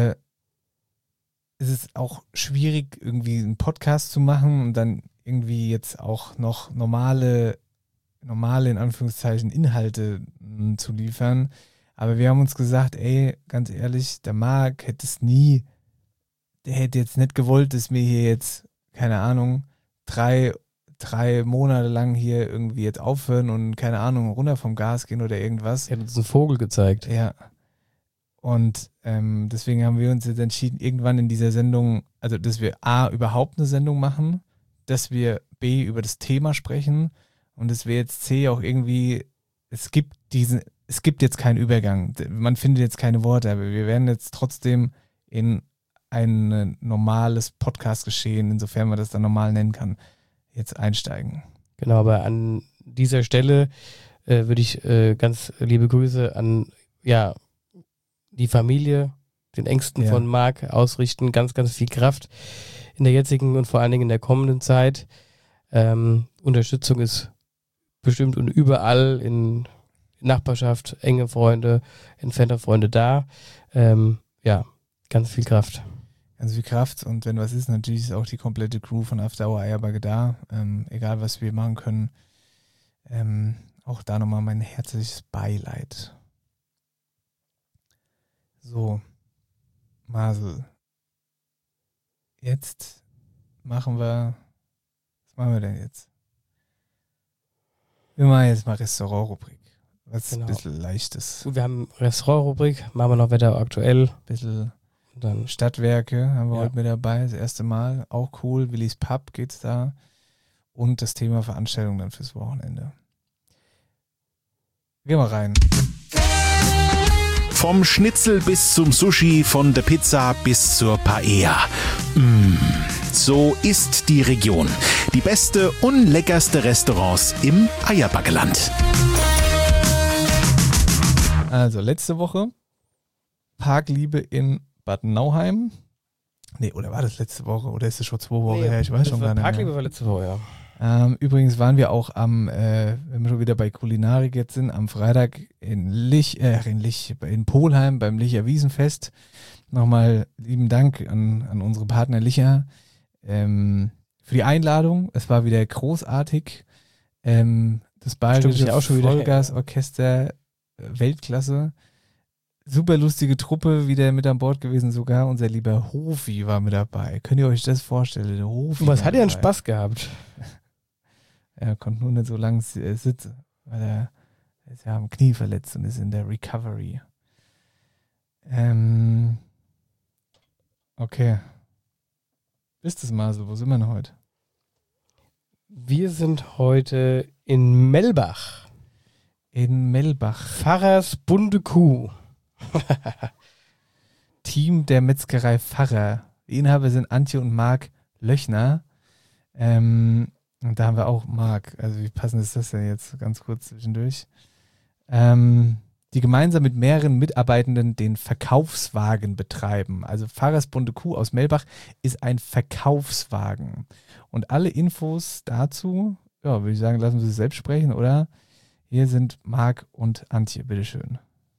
ist es auch schwierig, irgendwie einen Podcast zu machen und dann irgendwie jetzt auch noch normale in Anführungszeichen Inhalte zu liefern. Aber wir haben uns gesagt, ey, ganz ehrlich, der Marc der hätte jetzt nicht gewollt, dass wir hier jetzt, keine Ahnung, drei Monate lang hier irgendwie jetzt aufhören und, keine Ahnung, runter vom Gas gehen oder irgendwas. Er hat uns einen Vogel gezeigt. Ja. Und deswegen haben wir uns jetzt entschieden, irgendwann in dieser Sendung, also dass wir A, überhaupt eine Sendung machen, dass wir B, über das Thema sprechen und dass wir jetzt C auch irgendwie, es gibt es gibt jetzt keinen Übergang. Man findet jetzt keine Worte, aber wir werden jetzt trotzdem in ein normales Podcast-Geschehen, insofern man das dann normal nennen kann, jetzt einsteigen. Genau, aber an dieser Stelle würde ich ganz liebe Grüße an die Familie, den Ängsten von Marc ausrichten. Ganz, ganz viel Kraft in der jetzigen und vor allen Dingen in der kommenden Zeit. Unterstützung ist bestimmt und überall in Nachbarschaft, enge Freunde, entfernte Freunde da. Ganz viel Kraft. Ganz viel Kraft und wenn was ist, natürlich ist auch die komplette Crew von After Hour Eierbacke da. Egal, was wir machen können. Auch da nochmal mein herzliches Beileid. So, Marcel. Was machen wir denn jetzt? Wir machen jetzt mal Restaurant-Rubrik. Was ein bisschen Leichtes. Gut, wir haben Restaurant-Rubrik, machen wir noch Wetter aktuell. Ein bisschen dann Stadtwerke haben wir heute mit dabei, das erste Mal. Auch cool, Willis Pub geht's da. Und das Thema Veranstaltung dann fürs Wochenende. Gehen wir rein. Vom Schnitzel bis zum Sushi, von der Pizza bis zur Paella. So ist die Region. Die beste und leckerste Restaurants im Eierbackeland. Also letzte Woche Parkliebe in Bad Nauheim. Nee, oder war das letzte Woche? Oder ist es schon 2 Wochen her? Ich weiß schon gar nicht mehr. Parkliebe war letzte Woche, ja. Übrigens waren wir auch wenn wir schon wieder bei Kulinarik jetzt sind, am Freitag in Polheim beim Licher Wiesenfest. Nochmal lieben Dank an unsere Partner Licher für die Einladung. Es war wieder großartig. Das Bayerische Vollgasorchester, Weltklasse. Super lustige Truppe, wieder mit an Bord gewesen, sogar unser lieber Hofi war mit dabei. Könnt ihr euch das vorstellen? Der Hofi Was hat er denn Spaß gehabt? Er konnte nur nicht so lange sitzen, weil er ist ja am Knie verletzt und ist in der Recovery. Okay. Ist das mal so? Wo sind wir denn heute? Wir sind heute in Mellbach. In Mellbach. Pfarrers bunte Kuh. Team der Metzgerei Pfarrer. Die Inhaber sind Antje und Marc Löchner. Und da haben wir auch Marc. Also wie passend ist das denn jetzt? Ganz kurz zwischendurch. Die gemeinsam mit mehreren Mitarbeitenden den Verkaufswagen betreiben. Also Pfarrers bunte Kuh aus Mellbach ist ein Verkaufswagen. Und alle Infos dazu, würde ich sagen, lassen Sie sich selbst sprechen, oder? Hier sind Marc und Antje, bitteschön.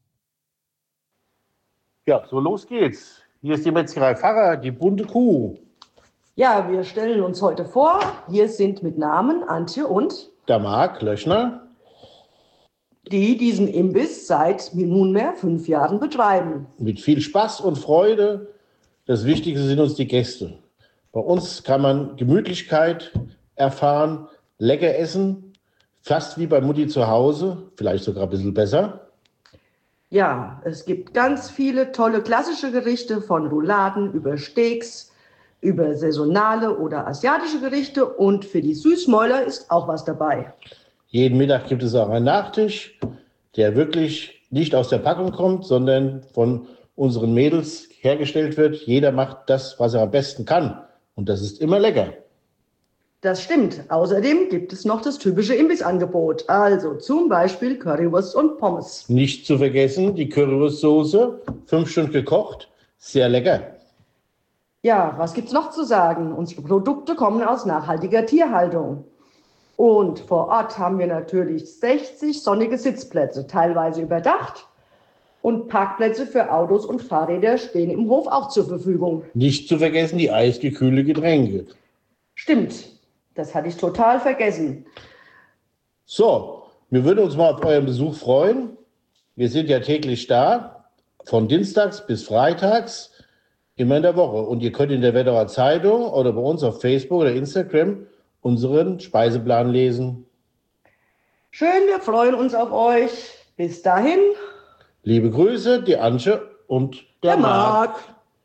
Ja, so los geht's. Hier ist die Metzgerei Pfarrer, die bunte Kuh. Ja, wir stellen uns heute vor, hier sind mit Namen Antje und Der Marc Löchner. Die diesen Imbiss seit nunmehr 5 Jahren betreiben. Mit viel Spaß und Freude. Das Wichtigste sind uns die Gäste. Bei uns kann man Gemütlichkeit erfahren, lecker essen, fast wie bei Mutti zu Hause, vielleicht sogar ein bisschen besser. Ja, es gibt ganz viele tolle klassische Gerichte, von Rouladen über Steaks, über saisonale oder asiatische Gerichte, und für die Süßmäuler ist auch was dabei. Jeden Mittag gibt es auch einen Nachtisch, der wirklich nicht aus der Packung kommt, sondern von unseren Mädels hergestellt wird. Jeder macht das, was er am besten kann. Und das ist immer lecker. Das stimmt. Außerdem gibt es noch das typische Imbissangebot. Also zum Beispiel Currywurst und Pommes. Nicht zu vergessen, die Currywurstsoße, 5 Stunden gekocht, sehr lecker. Ja, was gibt's noch zu sagen? Unsere Produkte kommen aus nachhaltiger Tierhaltung. Und vor Ort haben wir natürlich 60 sonnige Sitzplätze, teilweise überdacht. Und Parkplätze für Autos und Fahrräder stehen im Hof auch zur Verfügung. Nicht zu vergessen die eisgekühlte Getränke. Stimmt, das hatte ich total vergessen. So, wir würden uns mal auf euren Besuch freuen. Wir sind ja täglich da, von Dienstags bis Freitags, immer in der Woche. Und ihr könnt in der Wetterer Zeitung oder bei uns auf Facebook oder Instagram unseren Speiseplan lesen. Schön, wir freuen uns auf euch. Bis dahin. Liebe Grüße, die Antje und der Marc.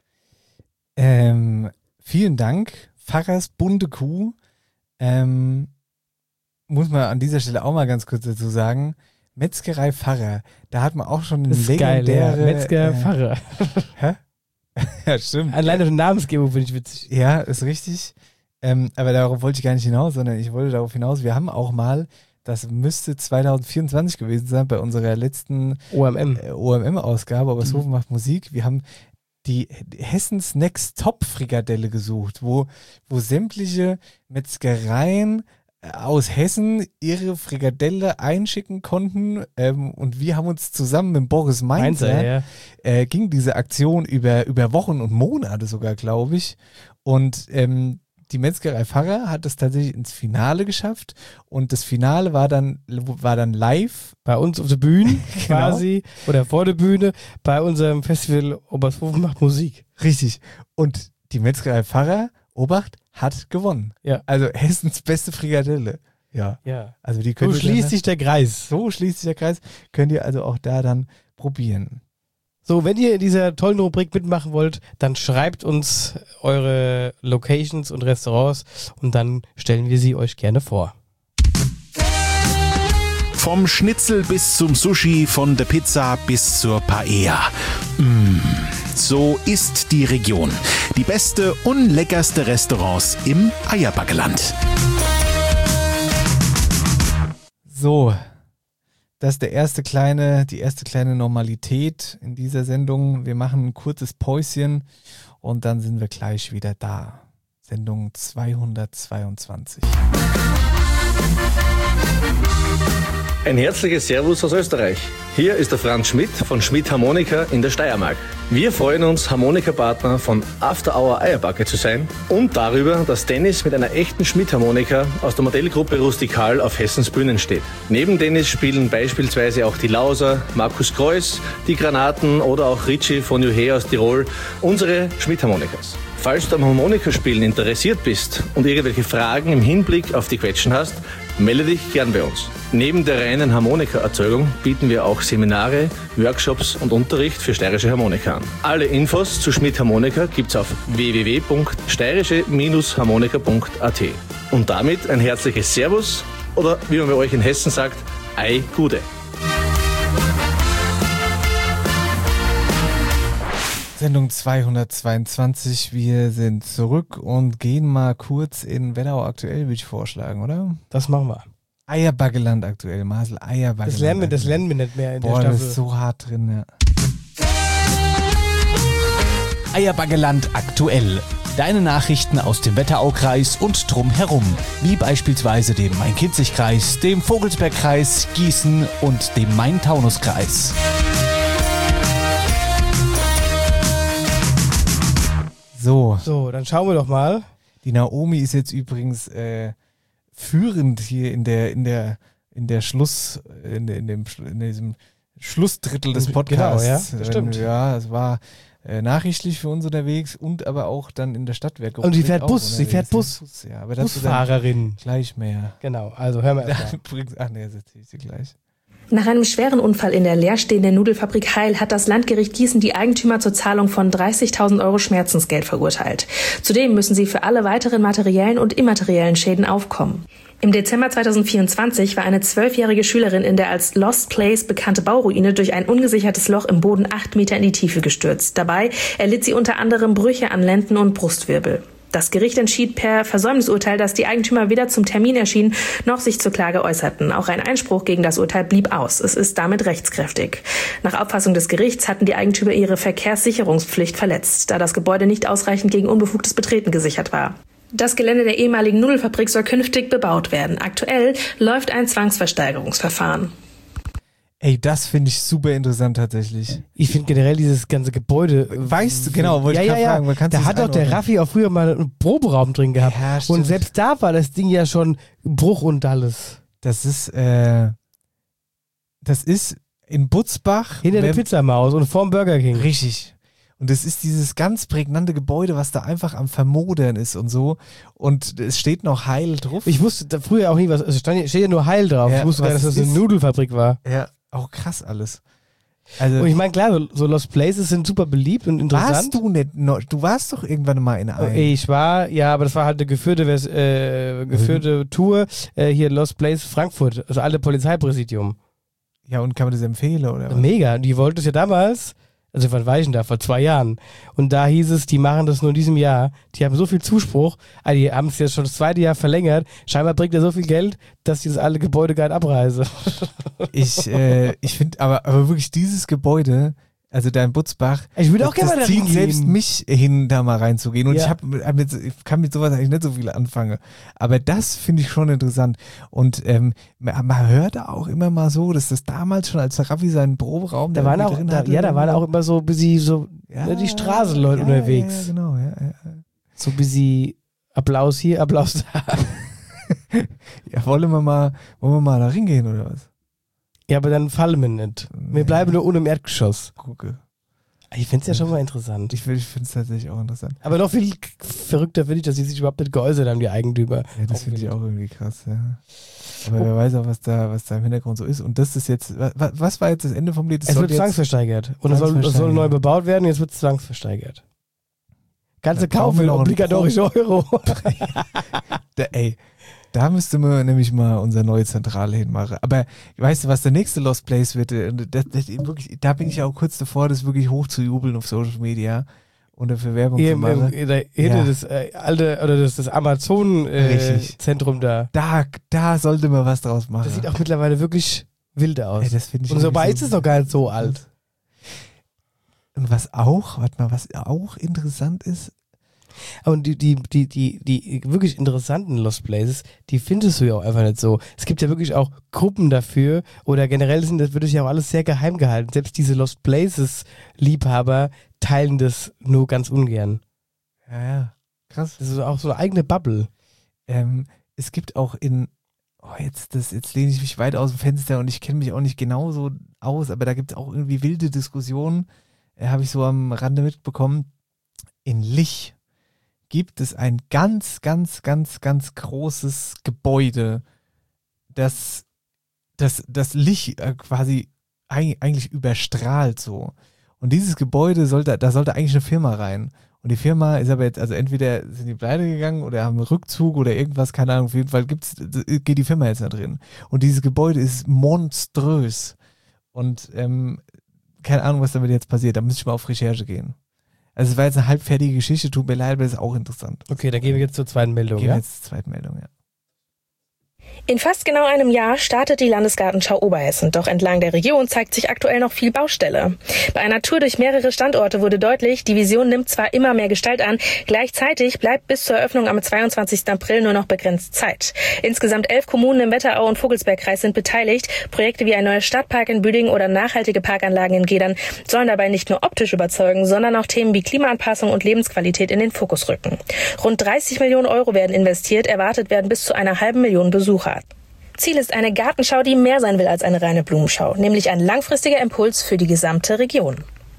Vielen Dank, Pfarrers bunte Kuh. Muss man an dieser Stelle auch mal ganz kurz dazu sagen, Metzgerei Pfarrer. Da hat man auch schon eine Das ist geil, ja. legendäre... Metzger Pfarrer. Hä? Ja, stimmt. Alleine die Namensgebung finde ich witzig. Ja, ist richtig. Aber darauf wollte ich gar nicht hinaus, sondern ich wollte darauf hinaus, wir haben auch mal, das müsste 2024 gewesen sein, bei unserer letzten OMM-Ausgabe, aber Sofen macht Musik. Wir haben die Hessens Next Top Frikadelle gesucht, wo sämtliche Metzgereien aus Hessen ihre Frikadelle einschicken konnten, und wir haben uns zusammen mit Boris Mainzer, ging diese Aktion über Wochen und Monate sogar, glaube ich, und die Metzgerei Pfarrer hat es tatsächlich ins Finale geschafft und das Finale war dann live. Bei uns auf der Bühne quasi oder vor der Bühne bei unserem Festival Obersthofen macht Musik. Richtig. Und die Metzgerei Pfarrer, Obacht, hat gewonnen. Ja. Also Hessens beste Frikadelle. Ja. Also die könnt so schließt sich der Kreis. So schließt sich der Kreis. Könnt ihr also auch da dann probieren. So, wenn ihr in dieser tollen Rubrik mitmachen wollt, dann schreibt uns eure Locations und Restaurants und dann stellen wir sie euch gerne vor. Vom Schnitzel bis zum Sushi, von der Pizza bis zur Paella. So ist die Region. Die beste und leckerste Restaurants im Eierbackeland. So, das ist die erste kleine Normalität in dieser Sendung. Wir machen ein kurzes Päuschen und dann sind wir gleich wieder da. Sendung 222. Ein herzliches Servus aus Österreich. Hier ist der Franz Schmidt von Schmidt Harmonika in der Steiermark. Wir freuen uns, Harmonikapartner von After Hour Eierbacke zu sein und darüber, dass Dennis mit einer echten Schmidt-Harmonika aus der Modellgruppe Rustikal auf Hessens Bühnen steht. Neben Dennis spielen beispielsweise auch die Lauser, Markus Kreuss, die Granaten oder auch Ritchie von Juhe aus Tirol unsere Schmidt-Harmonikas. Falls du am Harmonikaspielen interessiert bist und irgendwelche Fragen im Hinblick auf die Quetschen hast, melde dich gern bei uns. Neben der reinen Harmonikaerzeugung bieten wir auch Seminare, Workshops und Unterricht für steirische Harmonika an. Alle Infos zu Schmidt Harmonika gibt's auf www.steirische-harmonika.at. Und damit ein herzliches Servus oder wie man bei euch in Hessen sagt, Ei Gude. Sendung 222, wir sind zurück und gehen mal kurz in Wetterau aktuell, würde ich vorschlagen, oder? Das machen wir. Eierbackeland aktuell, Marcel, Eierbackeland. Das lernen wir nicht mehr in der Staffel. Staffel. Das ist so hart drin, ja. Eierbackeland aktuell. Deine Nachrichten aus dem Wetteraukreis und drumherum, wie beispielsweise dem Main-Kinzig-Kreis, dem Vogelsbergkreis, Gießen und dem Main-Taunus-Kreis. So, dann schauen wir doch mal. Die Naomi ist jetzt übrigens führend hier in diesem Schlussdrittel des Podcasts. Genau, ja, stimmt. Ja, es war nachrichtlich für uns unterwegs und aber auch dann in der Stadtwerke. Und sie fährt Bus. Ja, aber Busfahrerin. Gleich mehr. Genau, also hören wir erst mal. Ach nee, das erzähle ich dir gleich. Nach einem schweren Unfall in der leerstehenden Nudelfabrik Heil hat das Landgericht Gießen die Eigentümer zur Zahlung von 30.000 € Schmerzensgeld verurteilt. Zudem müssen sie für alle weiteren materiellen und immateriellen Schäden aufkommen. Im Dezember 2024 war eine 12-jährige Schülerin in der als Lost Place bekannte Bauruine durch ein ungesichertes Loch im Boden 8 Meter in die Tiefe gestürzt. Dabei erlitt sie unter anderem Brüche an Lenden- und Brustwirbel. Das Gericht entschied per Versäumnisurteil, dass die Eigentümer weder zum Termin erschienen noch sich zur Klage äußerten. Auch ein Einspruch gegen das Urteil blieb aus. Es ist damit rechtskräftig. Nach Auffassung des Gerichts hatten die Eigentümer ihre Verkehrssicherungspflicht verletzt, da das Gebäude nicht ausreichend gegen unbefugtes Betreten gesichert war. Das Gelände der ehemaligen Nudelfabrik soll künftig bebaut werden. Aktuell läuft ein Zwangsversteigerungsverfahren. Ey, das finde ich super interessant tatsächlich. Ich finde generell dieses ganze Gebäude. Weißt du, genau, wollte ich gerade fragen. Man da hat doch der Raffi auch früher mal einen Proberaum drin gehabt. Ja, und selbst da war das Ding ja schon Bruch und alles. Das ist in Butzbach. Hinter der Pizzamaus und vorm Burger King. Richtig. Und es ist dieses ganz prägnante Gebäude, was da einfach am Vermodern ist und so. Und es steht noch Heil drauf. Ich wusste da früher auch nie was. Also steht ja nur Heil drauf. Ja, ich wusste gar nicht, dass das eine Nudelfabrik war. Ja, auch krass alles. Also, und ich meine, klar, so Lost Places sind super beliebt und interessant. Warst du nicht? Du warst doch irgendwann mal in einem. Ich war, ja, aber das war halt eine geführte Tour. Hier Lost Place Frankfurt, also alte Polizeipräsidium. Ja, und kann man das empfehlen, oder was? Mega. Die wollten es ja damals, also wann war ich denn da? Vor 2 Jahren. Und da hieß es, die machen das nur in diesem Jahr. Die haben so viel Zuspruch. Also die haben es jetzt schon das 2. Jahr verlängert. Scheinbar bringt er so viel Geld, dass die das alle Gebäude gar nicht abreißen. Ich finde aber wirklich dieses Gebäude, also da in Butzbach, ich würde auch gerne mal da zieht hingehen. selbst mich hin, da mal reinzugehen. Und Ja. ich kann mit sowas eigentlich nicht so viel anfangen. Aber das finde ich schon interessant. Und man hört auch immer mal so, dass das damals schon, als der Raffi seinen Proberaum Da waren auch, drin da, hatte, ja, da waren auch immer so ein bisschen so Ja, die Straßenleute unterwegs. Ja, genau. Ja. So ein bisschen Applaus hier, Applaus da. Ja, wollen wir mal da hingehen oder was? Ja, aber dann fallen wir nicht. Wir bleiben nur unten im Erdgeschoss. Gucke. Ich finde es ja schon mal interessant. Ich finde es tatsächlich auch interessant. Aber noch viel verrückter finde ich, dass sie sich überhaupt nicht geäußert haben, die Eigentümer. Ja, das finde ich auch irgendwie krass, ja. Aber wer weiß auch, was da im Hintergrund so ist. Und das ist jetzt, was war jetzt das Ende vom Lied? Es wird zwangsversteigert. Und es soll neu bebaut werden, jetzt wird es zwangsversteigert. Ganze Kauf für obligatorische Euro. Da müsste man nämlich mal unsere neue Zentrale hinmachen. Aber weißt du, was der nächste Lost Place wird? Da bin ich auch kurz davor, das wirklich hoch zu jubeln auf Social Media und dafür Werbung zu machen. Das alte, oder das Amazon-Zentrum da. Da sollte man was draus machen. Das sieht auch mittlerweile wirklich wild aus. Das finde ich und so weit ist es doch gar nicht so alt. Und was auch interessant ist, und die wirklich interessanten Lost Places, die findest du ja auch einfach nicht so. Es gibt ja wirklich auch Gruppen dafür oder generell wird es ja auch alles sehr geheim gehalten. Selbst diese Lost Places Liebhaber teilen das nur ganz ungern. Ja, krass. Das ist auch so eine eigene Bubble. Es gibt auch jetzt lehne ich mich weit aus dem Fenster und ich kenne mich auch nicht genau so aus, aber da gibt es auch irgendwie wilde Diskussionen, habe ich so am Rande mitbekommen. In Lich gibt es ein ganz, ganz, ganz, ganz großes Gebäude, das Lich quasi eigentlich überstrahlt so. Und dieses Gebäude da sollte eigentlich eine Firma rein. Und die Firma ist aber jetzt, also entweder sind die pleite gegangen oder haben einen Rückzug oder irgendwas, keine Ahnung, auf jeden Fall geht die Firma jetzt da drin. Und dieses Gebäude ist monströs. Und keine Ahnung, was damit jetzt passiert. Da müsste ich mal auf Recherche gehen. Also es war jetzt eine halbfertige Geschichte, tut mir leid, aber das ist auch interessant. Okay, dann gehen wir jetzt zur zweiten Meldung, ja? In fast genau einem Jahr startet die Landesgartenschau Oberhessen, doch entlang der Region zeigt sich aktuell noch viel Baustelle. Bei einer Tour durch mehrere Standorte wurde deutlich, die Vision nimmt zwar immer mehr Gestalt an, gleichzeitig bleibt bis zur Eröffnung am 22. April nur noch begrenzt Zeit. Insgesamt 11 Kommunen im Wetterau- und Vogelsbergkreis sind beteiligt. Projekte wie ein neuer Stadtpark in Büdingen oder nachhaltige Parkanlagen in Gedern sollen dabei nicht nur optisch überzeugen, sondern auch Themen wie Klimaanpassung und Lebensqualität in den Fokus rücken. Rund 30 Millionen Euro werden investiert, erwartet werden bis zu 500.000 Besucher. Ziel ist eine Gartenschau, die mehr sein will als eine reine Blumenschau, nämlich ein langfristiger Impuls für die gesamte Region.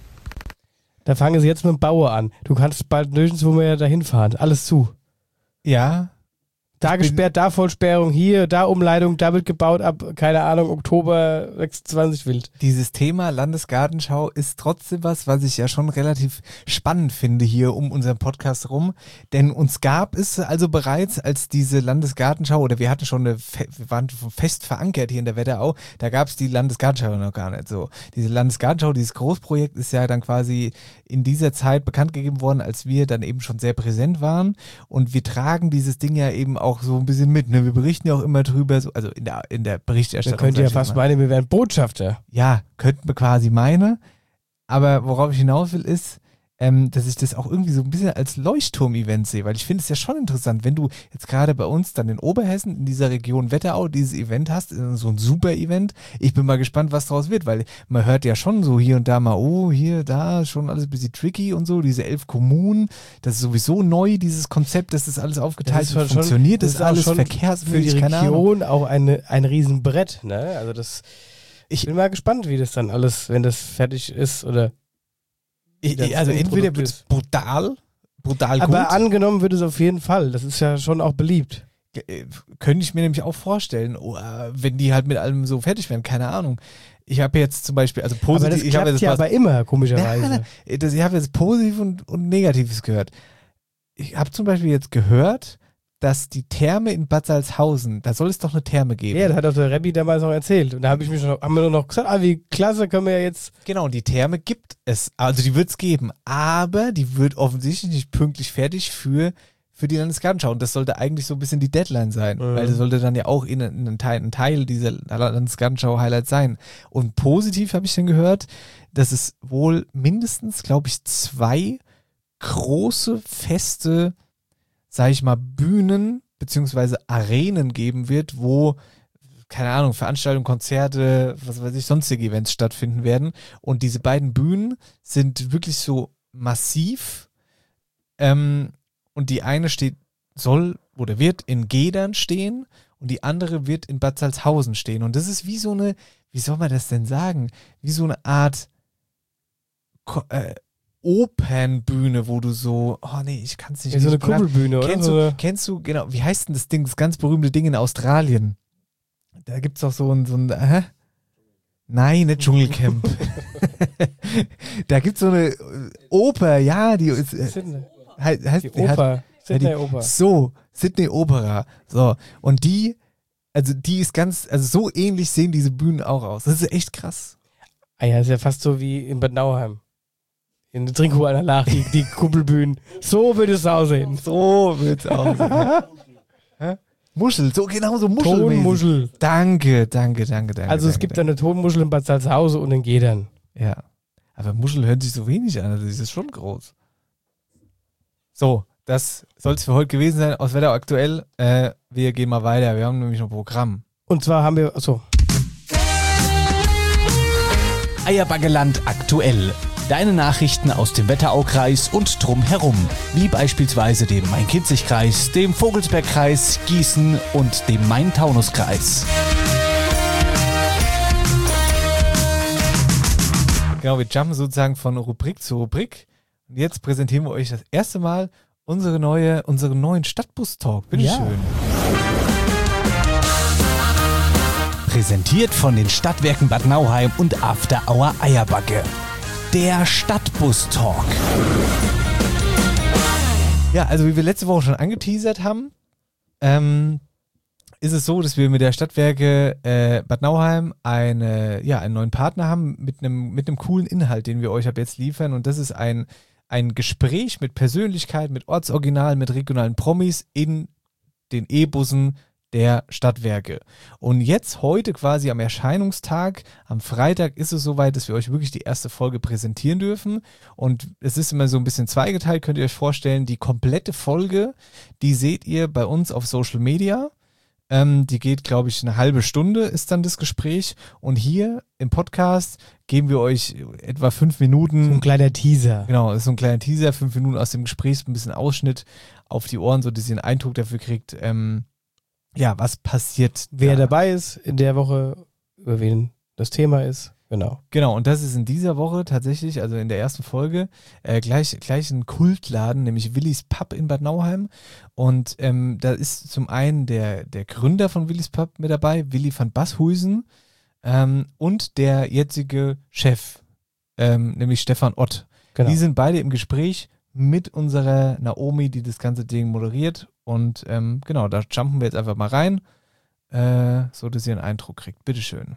Da fangen sie jetzt mit dem Bauer an. Du kannst bald nirgendwo mehr dahin fahren. Alles zu. Ja. Da gesperrt, da Vollsperrung, hier, da Umleitung, da wird gebaut ab, keine Ahnung, Oktober 26 wild. Dieses Thema Landesgartenschau ist trotzdem was ich ja schon relativ spannend finde hier um unseren Podcast rum, denn uns gab es also bereits, als diese Landesgartenschau, oder wir hatten schon wir waren fest verankert hier in der Wetterau, da gab es die Landesgartenschau noch gar nicht so. Diese Landesgartenschau, dieses Großprojekt ist ja dann quasi in dieser Zeit bekannt gegeben worden, als wir dann eben schon sehr präsent waren und wir tragen dieses Ding ja eben auch so ein bisschen mit, ne? Wir berichten ja auch immer drüber, so, also in der Berichterstattung. Da könnt ihr ja fast meinen, wir wären Botschafter. Ja, könnten wir quasi meinen, aber worauf ich hinaus will ist, dass ich das auch irgendwie so ein bisschen als Leuchtturm-Event sehe, weil ich finde es ja schon interessant, wenn du jetzt gerade bei uns dann in Oberhessen, in dieser Region Wetterau, dieses Event hast, so ein super Event. Ich bin mal gespannt, was daraus wird, weil man hört ja schon so hier und da mal, oh, hier, da, schon alles ein bisschen tricky und so, diese 11 Kommunen, das ist sowieso neu, dieses Konzept, dass das alles aufgeteilt wird, funktioniert, das ist alles verkehrswürdig, für die Region auch ein Riesenbrett, ne? Also ich bin mal gespannt, wie das dann alles, wenn das fertig ist oder also entweder wird es brutal gut. Aber angenommen wird es auf jeden Fall. Das ist ja schon auch beliebt. Könnte ich mir nämlich auch vorstellen, wenn die halt mit allem so fertig werden, keine Ahnung. Ich habe jetzt zum Beispiel, also positiv... Aber das klappt ja aber immer, komischerweise. Ich habe jetzt positiv und Negatives gehört. Ich habe zum Beispiel jetzt gehört, dass die Therme in Bad Salzhausen, da soll es doch eine Therme geben. Ja, das hat auch der Rebbi damals noch erzählt. Und da haben wir noch gesagt, wie klasse, können wir ja jetzt... Genau, die Therme gibt es, also die wird es geben, aber die wird offensichtlich nicht pünktlich fertig für die Landesgartenschau. Und das sollte eigentlich so ein bisschen die Deadline sein, weil das sollte dann ja auch ein Teil dieser Landesgartenschau-Highlights sein. Und positiv habe ich dann gehört, dass es wohl mindestens, glaube ich, 2 große, feste, sag ich mal, Bühnen beziehungsweise Arenen geben wird, wo, keine Ahnung, Veranstaltungen, Konzerte, was weiß ich, sonstige Events stattfinden werden. Und diese beiden Bühnen sind wirklich so massiv. Und die eine soll oder wird in Gedern stehen und die andere wird in Bad Salzhausen stehen. Und das ist wie so eine, wie soll man das denn sagen? Wie so eine Art Opernbühne, wo du so, oh nee, ich kann es nicht. Wie so eine Kuppelbühne, oder? Kennst du, genau, wie heißt denn das Ding, das ganz berühmte Ding in Australien? Da gibt es doch so ein Nein, nicht Dschungelcamp. Da gibt es so eine Oper, ja, die ist, heißt, die Oper. Sydney Oper. So, Sydney Opera. So, und die ist ganz, also so ähnlich sehen diese Bühnen auch aus. Das ist echt krass. Ah ja, ist ja fast so wie in Bad Nauheim. In der Trinkuhr einer Lach, die Kuppelbühnen. So würde es aussehen. So würde es aussehen. Muschel, so genau so Muschel. Tonmuschel. Danke. Also es gibt eine Tonmuschel in Bad Salzhausen und in Gedern. Ja. Aber Muschel hört sich so wenig an, also das ist schon groß. So, das soll es für heute gewesen sein aus Wetter aktuell. Wir gehen mal weiter, wir haben nämlich noch ein Programm. Und zwar haben wir, Eierbaggeland aktuell. Deine Nachrichten aus dem Wetteraukreis und drumherum, wie beispielsweise dem Main-Kinzig-Kreis, dem Vogelsbergkreis, Gießen und dem Main-Taunus-Kreis. Genau, wir jumpen sozusagen von Rubrik zu Rubrik. Und jetzt präsentieren wir euch das erste Mal unseren neuen Stadtbus-Talk. Bitteschön. Präsentiert von den Stadtwerken Bad Nauheim und After Hour Eierbagge. Der Stadtbus-Talk. Ja, also wie wir letzte Woche schon angeteasert haben, ist es so, dass wir mit der Stadtwerke Bad Nauheim einen neuen Partner haben mit einem coolen Inhalt, den wir euch ab jetzt liefern. Und das ist ein Gespräch mit Persönlichkeit, mit Ortsoriginal, mit regionalen Promis in den E-Bussen der Stadtwerke. Und jetzt heute quasi am Erscheinungstag, am Freitag ist es soweit, dass wir euch wirklich die erste Folge präsentieren dürfen. Und es ist immer so ein bisschen zweigeteilt, könnt ihr euch vorstellen. Die komplette Folge, die seht ihr bei uns auf Social Media. Die geht, glaube ich, eine halbe Stunde ist dann das Gespräch. Und hier im Podcast geben wir euch etwa 5 Minuten. So ein kleiner Teaser. Genau, ist so ein kleiner Teaser, 5 Minuten aus dem Gespräch, ein bisschen Ausschnitt auf die Ohren, so dass ihr einen Eindruck dafür kriegt, was passiert. Wer dabei ist in der Woche, über wen das Thema ist. Genau, und das ist in dieser Woche tatsächlich, also in der ersten Folge, gleich ein Kultladen, nämlich Willis Pub in Bad Nauheim. Und da ist zum einen der Gründer von Willis Pub mit dabei, Willi van Bashuisen, und der jetzige Chef, nämlich Stefan Ott. Genau. Die sind beide im Gespräch mit unserer Naomi, die das ganze Ding moderiert. Und genau, da jumpen wir jetzt einfach mal rein, so dass ihr einen Eindruck kriegt. Bitteschön.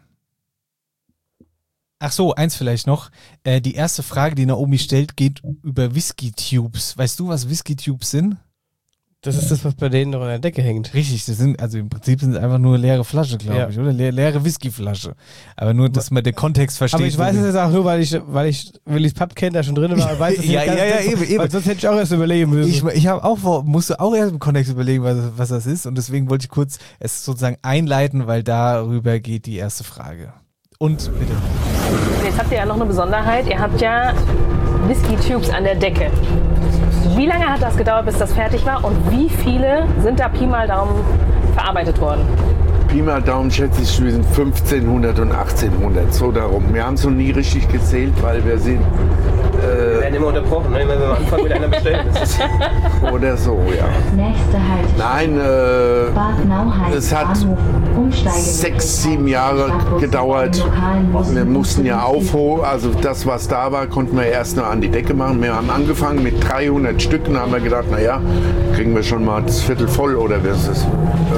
Ach so, eins vielleicht noch. Die erste Frage, die Naomi stellt, geht über Whisky-Tubes. Weißt du, was Whisky-Tubes sind? Das ist das, was bei denen noch an der Decke hängt. Richtig, das sind, also im Prinzip sind es einfach nur leere Flasche, glaube ich, oder? Leere Whiskyflasche. Aber nur, dass man den Kontext versteht. Aber ich weiß es jetzt auch nur, weil ich Willis Pub kenne, da schon drin war. Weiß es ja, eben. Weil sonst hätte ich auch erst überlegen müssen. Ich musste auch erst im Kontext überlegen, was das ist. Und deswegen wollte ich kurz es sozusagen einleiten, weil darüber geht die erste Frage. Und bitte. Jetzt habt ihr ja noch eine Besonderheit. Ihr habt ja Whisky-Tubes an der Decke. Wie lange hat das gedauert, bis das fertig war? Und wie viele sind da Pi mal Daumen verarbeitet worden? Pi mal Daumen schätze ich zwischen 1500 und 1800, so darum. Wir haben es noch nie richtig gezählt, weil wir sind Wir werden immer unterbrochen, ne? Wenn wir anfangen mit einer bestellen. Oder so, ja. Nein, es hat 6, 7 Jahre gedauert. Wir mussten ja aufholen, also das, was da war, konnten wir erst nur an die Decke machen. Wir haben angefangen mit 300 Stück und haben wir gedacht, naja, kriegen wir schon mal das Viertel voll oder was ist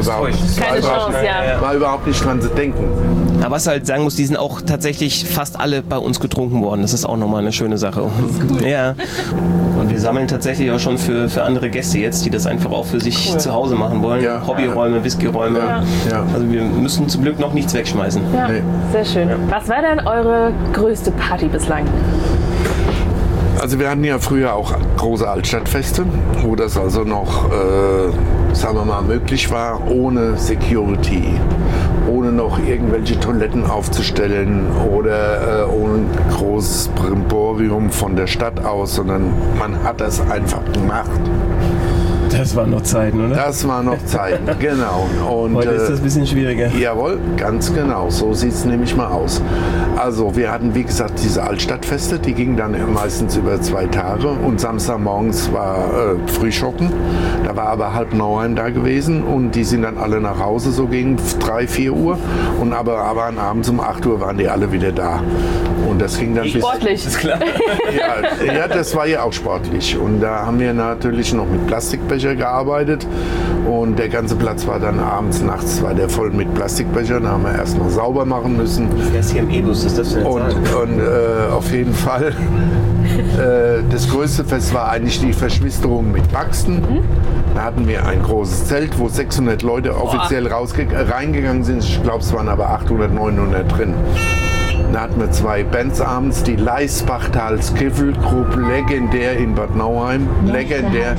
war überhaupt nicht dran zu denken. Aber was halt sagen muss, die sind auch tatsächlich fast alle bei uns getrunken worden. Das ist auch nochmal eine schöne Sache. Ja. Und wir sammeln tatsächlich auch schon für andere Gäste jetzt, die das einfach auch für sich zu Hause machen wollen. Ja. Hobbyräume, Whiskyräume. Ja. Also wir müssen zum Glück noch nichts wegschmeißen. Ja. Nee. Sehr schön. Was war denn eure größte Party bislang? Also wir hatten ja früher auch große Altstadtfeste, wo das also noch, sagen wir mal, möglich war, ohne Security, ohne noch irgendwelche Toiletten aufzustellen oder ohne großes Brimborium von der Stadt aus, sondern man hat das einfach gemacht. Das waren noch Zeiten, oder? Das waren noch Zeiten, genau. Und, heute ist das ein bisschen schwieriger. Jawohl, ganz genau. So sieht es nämlich mal aus. Also wir hatten, wie gesagt, diese Altstadtfeste, die gingen dann meistens über 2 Tage. Und Samstagmorgens war Frühschoppen. Da war aber halb Nauheim da gewesen. Und die sind dann alle nach Hause, so gegen 3, 4 Uhr. Und aber abends um 8 Uhr waren die alle wieder da. Und das ging dann bis... Sportlich. Ist klar. Ja, das war ja auch sportlich. Und da haben wir natürlich noch mit Plastikbecher gearbeitet und der ganze Platz war dann abends, nachts war der voll mit Plastikbechern, da haben wir erstmal sauber machen müssen. Das ist hier im E-Bus, das darfst du nicht sagen. Und auf jeden Fall, das größte Fest war eigentlich die Verschwisterung mit Baxen. Da hatten wir ein großes Zelt, wo 600 Leute offiziell reingegangen sind. Ich glaube, es waren aber 800, 900 drin. Da hatten wir 2 Bands abends, die Leisbachtal Skiffle Group, legendär in Bad Nauheim, legendär.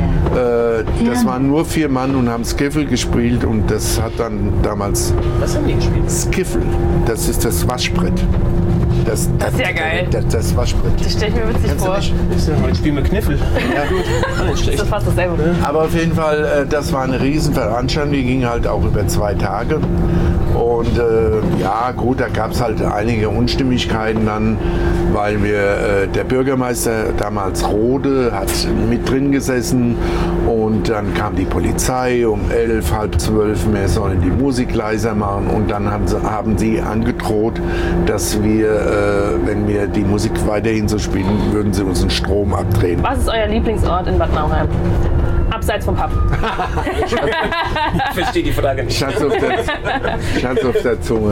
Das waren nur 4 Mann und haben Skiffle gespielt und das hat dann damals... Was haben die gespielt? Skiffle, das ist das Waschbrett. Das ist ja geil. Das Waschbrett. Das stelle ich mir witzig vor. Heute spielen wir Kniffel. Ja gut, das ist fast dasselbe. Aber auf jeden Fall, das war eine Riesenveranstaltung, die ging halt auch über 2 Tage. Und ja gut, da gab es halt einige Unstimmigkeiten dann, weil der Bürgermeister damals Rode hat mit drin gesessen und dann kam die Polizei um 11, halb 12, wir sollen die Musik leiser machen und dann haben sie angedroht, dass wir, wenn wir die Musik weiterhin so spielen, würden sie uns den Strom abdrehen. Was ist euer Lieblingsort in Bad Nauheim? Abseits vom Pub. Ich verstehe die Frage nicht. Schatz auf der Zunge.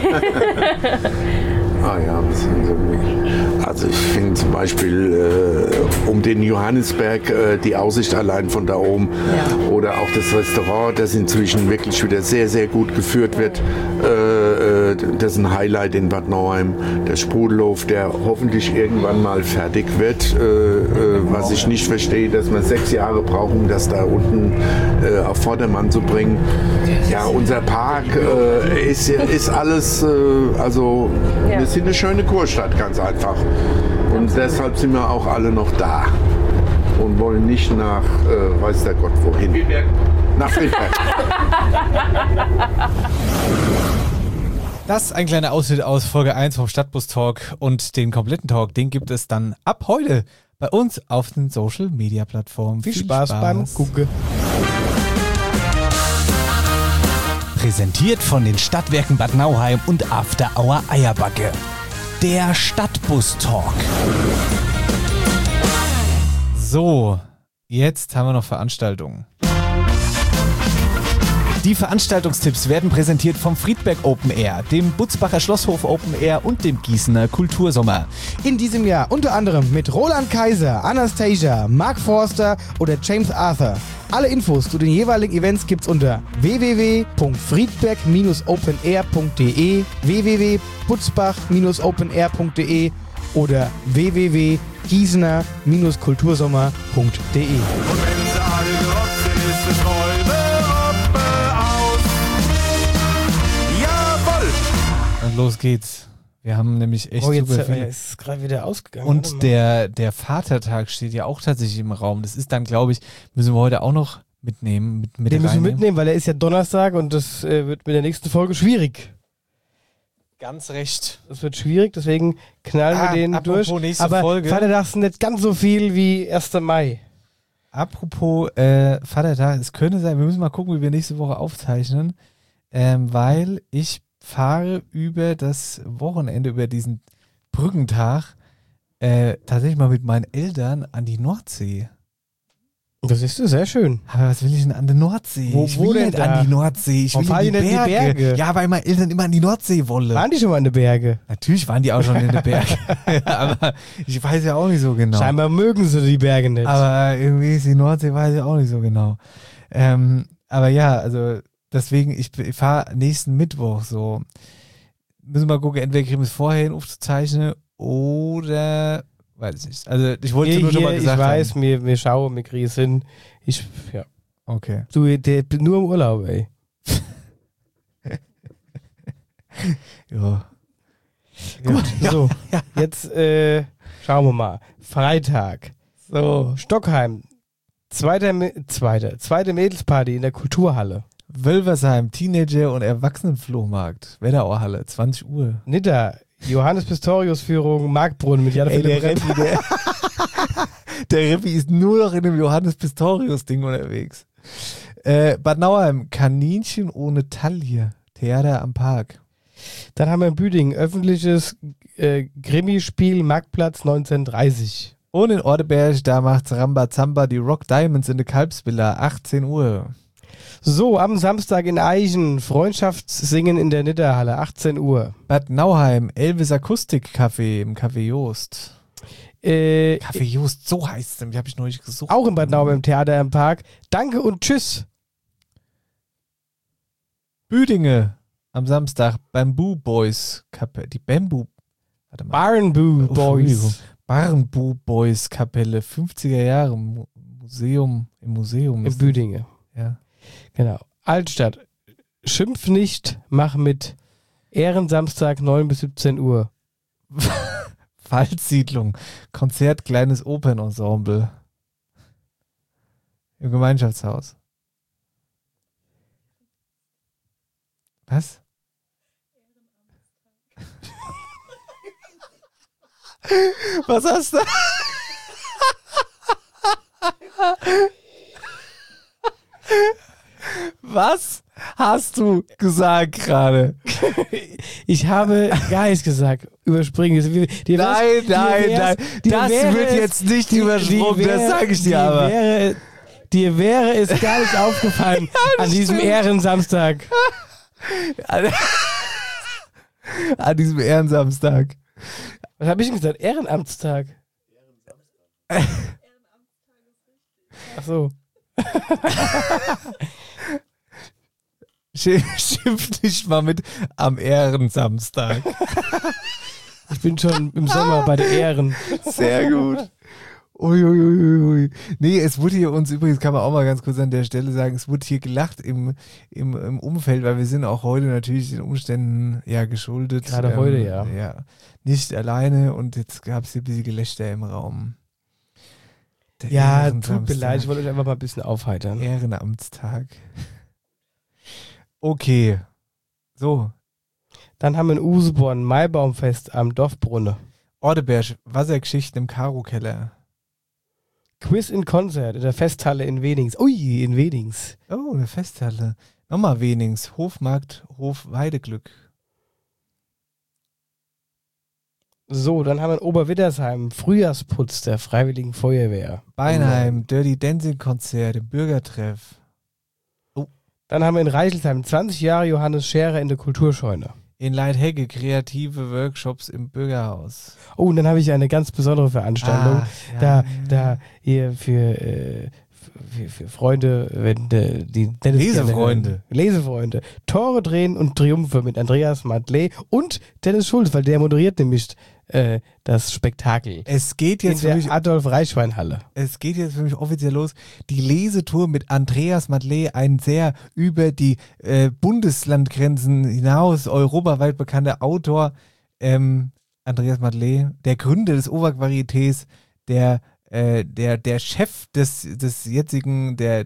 Ah ja, also ich finde zum Beispiel um den Johannisberg die Aussicht allein von da oben oder auch das Restaurant, das inzwischen wirklich wieder sehr, sehr gut geführt wird. Das ist ein Highlight in Bad Nauheim. Der Sprudelhof, der hoffentlich irgendwann mal fertig wird. Was ich nicht verstehe, dass wir 6 Jahre brauchen, um das da unten auf Vordermann zu bringen. Ja, unser Park ist alles, also wir sind eine schöne Kurstadt, ganz einfach. Und deshalb sind wir auch alle noch da und wollen nicht nach, weiß der Gott wohin. Friedberg. Nach Friedberg. Das ist ein kleiner Ausschnitt aus Folge 1 vom Stadtbus Talk und den kompletten Talk, den gibt es dann ab heute bei uns auf den Social Media Plattformen. Viel Spaß beim Gucken. Präsentiert von den Stadtwerken Bad Nauheim und After Hour Eierbacke. Der Stadtbus Talk. So, jetzt haben wir noch Veranstaltungen. Die Veranstaltungstipps werden präsentiert vom Friedberg Open Air, dem Butzbacher Schlosshof Open Air und dem Gießener Kultursommer. In diesem Jahr unter anderem mit Roland Kaiser, Anastasia, Mark Forster oder James Arthur. Alle Infos zu den jeweiligen Events gibt's unter www.friedberg-openair.de, www.butzbach-openair.de oder www.gießener-kultursommer.de. Und los geht's. Wir haben nämlich echt super viel. Ist es gerade wieder ausgegangen. Und der Vatertag steht ja auch tatsächlich im Raum. Das ist dann, glaube ich, müssen wir heute auch noch mitnehmen. Den müssen wir mitnehmen, weil er ist ja Donnerstag und das wird mit der nächsten Folge schwierig. Ganz recht. Das wird schwierig, deswegen knallen wir den apropos durch. nächste Aber Folge. Vatertag ist nicht ganz so viel wie 1. Mai. Apropos Vatertag, es könnte sein, wir müssen mal gucken, wie wir nächste Woche aufzeichnen, weil ich fahre über das Wochenende, über diesen Brückentag, tatsächlich mal mit meinen Eltern an die Nordsee. Das ist sehr schön. Aber was will ich denn an der Nordsee? Wo Ich will denn nicht da? an die Nordsee, ich Warum will fahren in die die nicht in die Berge. Berge? Ja, weil meine Eltern immer an die Nordsee wollen. Waren die schon mal in den Bergen? Natürlich waren die auch schon in den Bergen. Aber ich weiß ja auch nicht so genau. Scheinbar mögen sie die Berge nicht. Aber irgendwie ist die Nordsee, weiß ich auch nicht so genau. Aber ja, also deswegen, ich fahre nächsten Mittwoch so. Müssen wir mal gucken, entweder kriegen wir es vorher hin aufzuzeichnen oder weiß ich nicht. Also ich wollte nur schon mal gesagt ich weiß, haben. wir schauen, wir kriegen es hin. Ja. Okay. Du, der bin nur im Urlaub, ey. Ja. Gut, so. Jetzt schauen wir mal. Freitag. So. Stockheim. Zweite Mädelsparty in der Kulturhalle. Wölversheim, Teenager- und Erwachsenenflohmarkt. Wetterauhalle, 20 Uhr. Nidda. Johannes Pistorius-Führung, Marktbrunnen mit Jan Philipp Renn. Der Rippi ist nur noch in dem Johannes Pistorius-Ding unterwegs. Bad Nauheim, Kaninchen ohne Taille. Theater am Park. Dann haben wir in Büdingen öffentliches Krimispiel Marktplatz 1930. Und in Ordeberg, da macht's Rambazamba die Rock Diamonds in der Kalbsvilla, 18 Uhr. So, am Samstag in Eichen, Freundschaftssingen in der Nidderhalle, 18 Uhr. Bad Nauheim, Elvis Akustik-Café im Café Jost. Café Jost, so heißt es, habe ich neulich gesucht. Auch in Bad Nauheim im Theater am Park. Danke und tschüss. Büdinge, am Samstag, Bamboo Boys Kapelle, die Bamboo, warte mal. Barnboo Boys. Barnboo Boys Kapelle, 50er Jahre, Museum, im Museum. In Büdinge. Ja. Genau. Altstadt. Schimpf nicht, mach mit. Ehrensamstag 9 bis 17 Uhr. Waldsiedlung. Konzert, kleines Opernensemble. Im Gemeinschaftshaus. Was? Was hast du? Was hast du gesagt gerade? Ich habe gar nichts gesagt. Überspringen. Das nein. Das wird jetzt nicht übersprungen, das sage ich dir aber. Dir wäre es gar nicht aufgefallen an diesem Ehrensamstag. An diesem Ehrensamstag. Was habe ich denn gesagt? Ehrenamtstag. Ach so. Schimpf nicht mal mit am Ehrensamstag. Ich bin schon im Sommer bei der Ehren. Sehr gut. Uiuiuiui. Nee, es wurde hier uns übrigens, kann man auch mal ganz kurz an der Stelle sagen, es wurde hier gelacht im Umfeld, weil wir sind auch heute natürlich den Umständen ja geschuldet. Gerade heute, ja. Ja. Nicht alleine und jetzt gab es hier ein bisschen Gelächter im Raum. Der Ja, tut mir leid, ich wollte euch einfach mal ein bisschen aufheitern. Ehrenamtstag. Okay. So. Dann haben wir in Useborn Maibaumfest am Dorfbrunne. Ordeberg, Wassergeschichten im Karo-Keller. Quiz in Konzert in der Festhalle in Wenings. Ui, in Wenings. Oh, eine Festhalle. Nochmal Wenings. Hofmarkt, Hof Weideglück. So, dann haben wir in Oberwittersheim Frühjahrsputz der Freiwilligen Feuerwehr. Beinheim, Dirty Dancing Konzert im Bürgertreff. Oh. Dann haben wir in Reichelsheim 20 Jahre Johannes Scherer in der Kulturscheune. In Leithegge kreative Workshops im Bürgerhaus. Oh, und dann habe ich eine ganz besondere Veranstaltung. Da hier für Freunde, wenn die Lesefreunde. Lesefreunde. Tore drehen und Triumphe mit Andreas Madley und Dennis Schulz, weil der moderiert nämlich das Spektakel. Es geht jetzt in der für mich Adolf-Reichwein-Halle. Es geht jetzt für mich offiziell los. Die Lesetour mit Andreas Madley, ein sehr über die Bundeslandgrenzen hinaus europaweit bekannter Autor. Andreas Madley, der Gründer des OWAC-Varietés, der Chef des jetzigen, der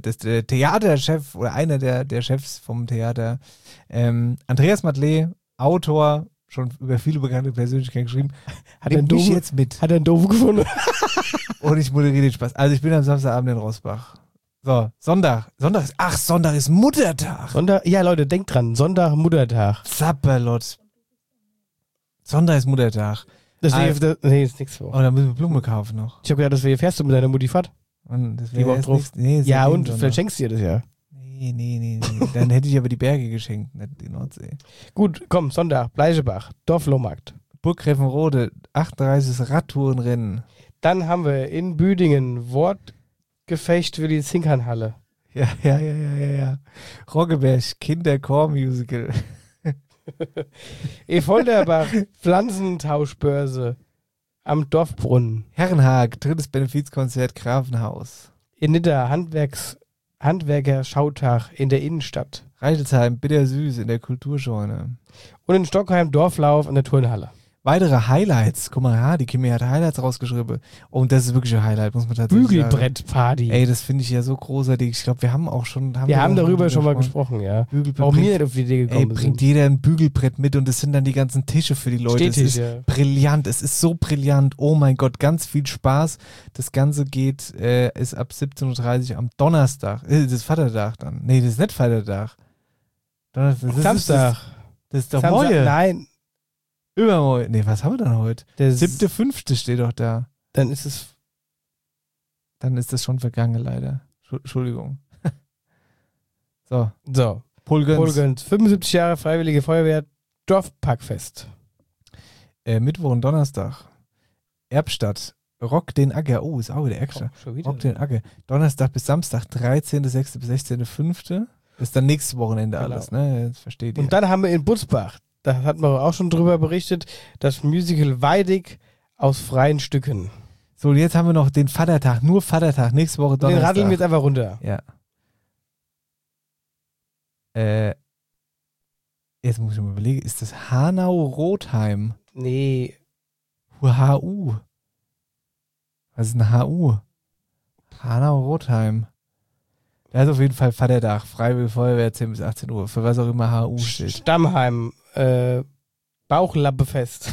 Theaterchef oder einer der Chefs vom Theater. Andreas Madley, Autor, schon über viele bekannte Persönlichkeiten geschrieben. Hat er Nimm mich jetzt mit. Hat er einen Doof gefunden? Und ich moderiere den Spaß. Also ich bin am Samstagabend in Rossbach. So, Sonntag ist Muttertag. Ja, Leute, denkt dran. Sonntag, Muttertag. Zapperlot. Sonntag ist Muttertag. Nee, ist nichts vor. Oh, da müssen wir Blumen kaufen noch. Ich habe gedacht, fährst du mit deiner Mutti fort? Und das Die Woche jetzt drauf. nichts- nee, ist Ja, ja und Sonntag. vielleicht schenkst du dir das ja. Nee. Dann hätte ich aber die Berge geschenkt, nicht die Nordsee. Gut, komm, Sonntag, Bleichebach, Dorflohmarkt. Burg Grevenrode, 38. Radtourenrennen. Dann haben wir in Büdingen Wortgefecht für die Zinkernhalle. Ja. Roggeberg, Kinderchor-Musical. Evolderbach, Pflanzentauschbörse am Dorfbrunnen. Herrenhag, 3. Benefizkonzert Grafenhaus. In Nidda, Handwerker-Schautag in der Innenstadt. Reichelsheim, bittersüß in der Kulturscheune. Und in Stockheim, Dorflauf in der Turnhalle. Weitere Highlights. Guck mal, die Kimi hat Highlights rausgeschrieben. Und das ist wirklich ein Highlight, muss man tatsächlich sagen. Bügelbrettparty. Ey, das finde ich ja so großartig. Ich glaube, wir haben darüber schon mal gesprochen, ja. Bügelbrett. Warum wir nicht auf die Idee gekommen bringt sind. jeder ein Bügelbrett mit und das sind dann die ganzen Tische für die Leute. Stehtisch, es ist ja. brillant. Es ist so brillant. Oh mein Gott, ganz viel Spaß. Das Ganze ist ab 17.30 Uhr am Donnerstag. Das ist Vatertag dann. Nee, das ist nicht Vatertag. Donnerstag. Samstag. Das ist doch Samstag, morgen. nein. Übermorgen. Nee, was haben wir dann heute? Der 7.5. steht doch da. Dann ist es. Dann ist das schon vergangen, leider. Entschuldigung. So. Polgöns. 75 Jahre Freiwillige Feuerwehr Dorfparkfest. Mittwoch und Donnerstag. Erbstadt. Rock den Acker. Oh, ist auch wieder Erbstadt. Schon wieder. Rock den Acker. Donnerstag bis Samstag, 13.06. bis 16.05. Das ist dann nächstes Wochenende Genau. alles, ne? Jetzt versteht ihr. Und dann haben wir in Butzbach, da hatten wir auch schon drüber berichtet, das Musical Weidig aus freien Stücken. So, und jetzt haben wir noch den Vatertag. Nur Vatertag. Nächste Woche Den Donnerstag. radeln wir jetzt einfach runter. Ja. Jetzt muss ich mal überlegen, ist das Hanau-Rotheim? Nee. HU. Was ist ein HU? Hanau-Rotheim. Da ist auf jeden Fall Vatertag. Freiwillige Feuerwehr 10 bis 18 Uhr. Für was auch immer HU steht. Stammheim, Bauchlappefest.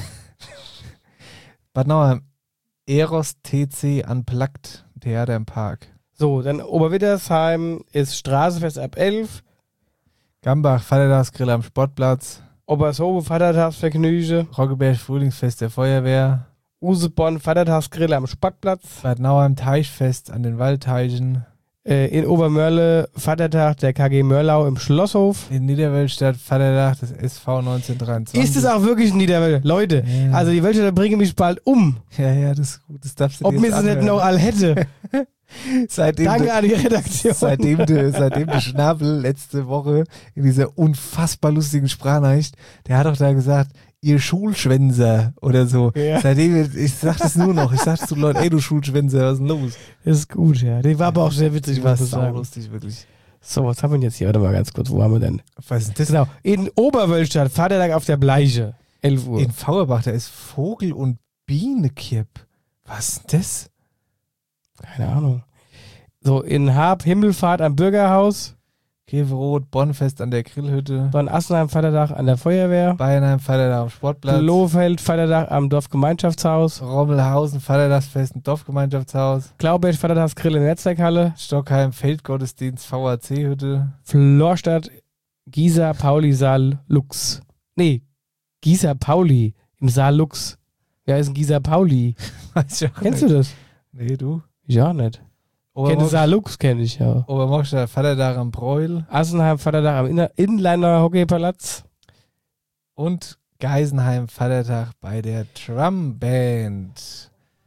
Bad Nauheim. Eros TC Unplugged. Theater im Park. So, dann Oberwittersheim ist Straßenfest ab 11. Gambach, Vatertagsgrill am Sportplatz. Obersobe, Vatertagsvergnüge. Roggeberg, Frühlingsfest der Feuerwehr. Usebonn, Vatertagsgrill am Sportplatz. Bad Nauheim, Teichfest an den Waldteichen. In Obermörle, Vatertag der KG Mörlau im Schlosshof. In Niederwelstadt, Vatertag des SV 1923. Ist es auch wirklich ein Niederwelt? Leute, Ja. also die Weltstädter bringen mich bald um. Ja, das ist gut. Das darfst du Ob dir mir jetzt es nicht anhören. noch all hätte. Danke an die Redaktion. Seitdem der Schnabel letzte Woche in dieser unfassbar lustigen Sprachnachricht, der hat doch da gesagt, ihr Schulschwänzer oder so. Ja. Seitdem, ich sag das nur noch, ich sag zu Leuten, ey du Schulschwänzer, was ist denn los? Das ist gut, ja. Die war aber auch sehr witzig, Die war muss ich sagen. saulustig, wirklich. So, was haben wir denn jetzt hier? Warte mal ganz kurz, wo haben wir denn? Was ist das? Genau, in Oberwölstadt, Vatertag auf der Bleiche, 11 Uhr. In Fauerbach, da ist Vogel- und Bienenkipp. Was ist denn das? Keine Ahnung. So, in Haab, Himmelfahrt am Bürgerhaus. Keverot, Bonnfest an der Grillhütte. Dann Assenheim, Vatertag an der Feuerwehr. Bayernheim, Vatertag am Sportplatz. Lohfeld, Vatertag am Dorfgemeinschaftshaus. Rommelhausen, Vatertagsfest im Dorfgemeinschaftshaus. Glauberg, Vatertagsgrill in der Netzwerkhalle. Stockheim, Feldgottesdienst, VAC-Hütte. Florstadt, Gießer, Pauli, Saal, Lux. Nee, Gießer, Pauli im Saal Lux. Wer ist ein Gießer, Pauli? Weiß ich auch Kennst nicht. du das? Nee, du? Ich auch nicht. Kenne Saal Lux, kenne ich ja. Obermockstadt, Vatertag am Bräuel. Assenheim, Vatertag am Inliner Hockeyplatz. Und Geisenheim, Vatertag bei der Drumband.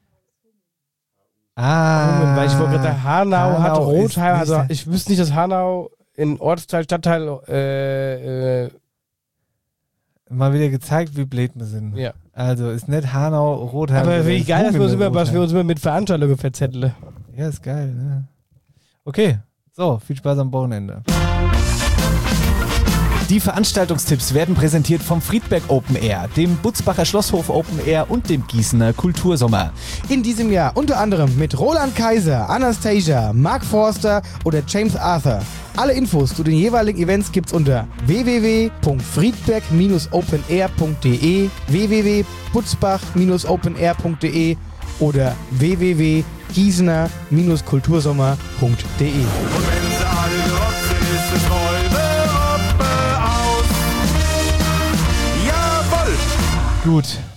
Ah. Weil ich wollte gerade sagen, Hanau hat Hanau ist Rotheim. Also nicht- ich wüsste nicht, dass Hanau in Ortsteil, Stadtteil, Mal wieder gezeigt, wie blöd wir sind. ja. Also ist nicht Hanau, Rotheim. Aber sondern wie geil, dass Hummel, wir uns immer mit Veranstaltungen verzetteln. Ja, ist geil, ne? Okay, so, viel Spaß am Wochenende. Die Veranstaltungstipps werden präsentiert vom Friedberg Open Air, dem Butzbacher Schlosshof Open Air und dem Gießener Kultursommer. In diesem Jahr unter anderem mit Roland Kaiser, Anastasia, Mark Forster oder James Arthur. Alle Infos zu den jeweiligen Events gibt's unter www.friedberg-openair.de, www.butzbach-openair.de oder www.gießener-kultursommer.de. Gut.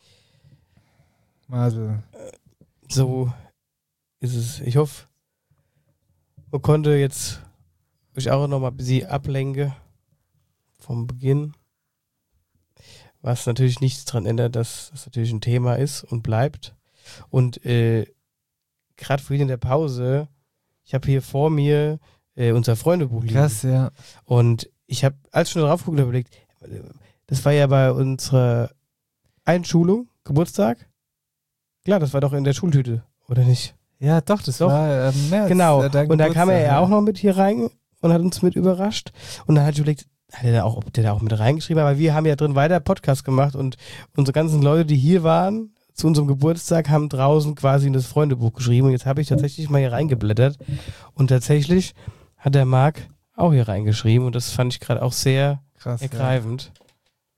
Masel. So ist es. Ich hoffe, man konnte jetzt euch auch noch mal ein bisschen ablenken vom Beginn. Was natürlich nichts daran ändert, dass das natürlich ein Thema ist und bleibt. Und gerade vorhin in der Pause, ich habe hier vor mir unser Freundebuch liegen. Krass, ja. Und ich habe, als ich schon drauf geguckt habe, überlegt, das war ja bei unserer Einschulung, Geburtstag. Klar, das war doch in der Schultüte, oder nicht? Ja, doch, das war März. Genau, und da kam er ja auch noch mit hier rein und hat uns mit überrascht. Und dann hat ich überlegt, ob der da auch mit reingeschrieben hat, aber wir haben ja drin weiter Podcast gemacht und unsere ganzen Leute, die hier waren, zu unserem Geburtstag, haben draußen quasi in das Freundebuch geschrieben. Und jetzt habe ich tatsächlich mal hier reingeblättert und tatsächlich hat der Marc auch hier reingeschrieben und das fand ich gerade auch sehr krass, ergreifend. Ja.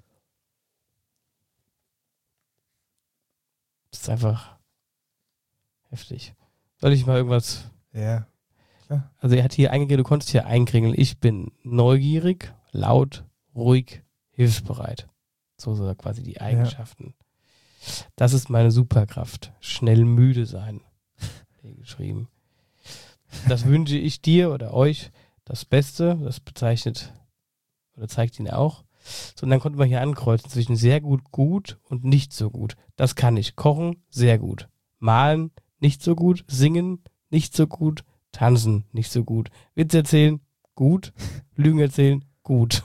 Das ist einfach heftig. Soll ich mal irgendwas? Ja, klar. Also er hat hier eingekriegt, du konntest hier einkringeln. Ich bin neugierig, laut, ruhig, hilfsbereit. So sind quasi die Eigenschaften. Ja. Das ist meine Superkraft. Schnell müde sein. Hier geschrieben. Das wünsche ich dir oder euch das Beste. Das bezeichnet oder zeigt ihn auch. So, und dann konnte man hier ankreuzen zwischen sehr gut, gut und nicht so gut. Das kann ich. Kochen, sehr gut. Malen, nicht so gut. Singen, nicht so gut. Tanzen, nicht so gut. Witz erzählen, gut. Lügen erzählen, gut.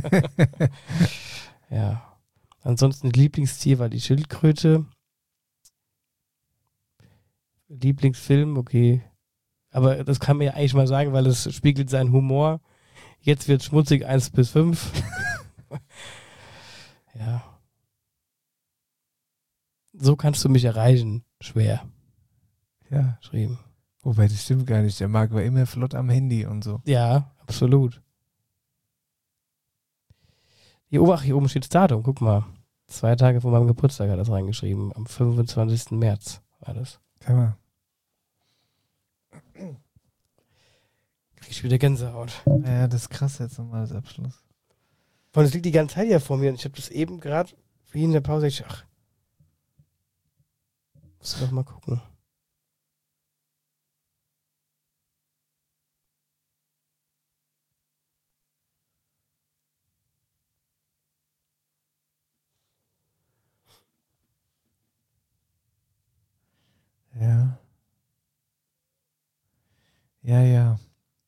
Ja. Ansonsten Lieblingstier war die Schildkröte. Lieblingsfilm, okay. Aber das kann man ja eigentlich mal sagen, weil es spiegelt seinen Humor. Jetzt wird schmutzig 1 bis 5. Ja. So kannst du mich erreichen. Schwer. Ja. Geschrieben. Wobei, das stimmt gar nicht. Der Marc war immer flott am Handy und so. Ja, absolut. Hier oben steht das Datum. Guck mal. 2 Tage vor meinem Geburtstag hat er das reingeschrieben. Am 25. März war das. Kann man. Krieg ich wieder Gänsehaut. Ja, das ist krass jetzt nochmal als Abschluss. Und es liegt die ganze Zeit hier vor mir und ich habe das eben gerade wie in der Pause gesagt, muss doch mal gucken. Ja. Ja.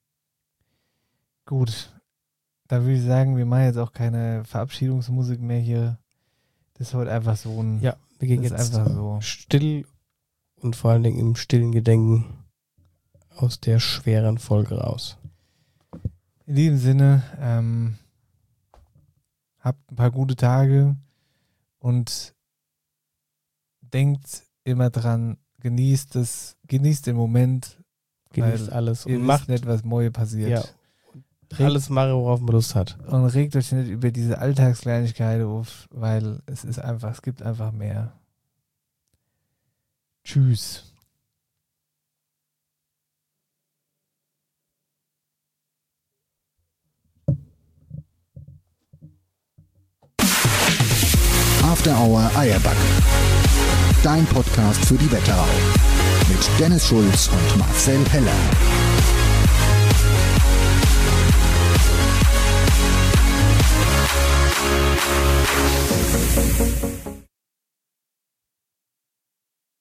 Gut. Da würde ich sagen, wir machen jetzt auch keine Verabschiedungsmusik mehr hier. Das ist heute einfach so ein... Ja, wir gehen jetzt einfach so still und vor allen Dingen im stillen Gedenken aus der schweren Folge raus. In diesem Sinne, habt ein paar gute Tage und denkt immer dran, genießt den Moment. Genießt alles und macht nicht, was morgen passiert. Ja. Alles machen, worauf man Lust hat. Und regt euch nicht über diese Alltagskleinigkeiten auf, weil es gibt einfach mehr. Tschüss. After Hour Eierback. Dein Podcast für die Wetterau. Mit Dennis Schulz und Marcel Heller.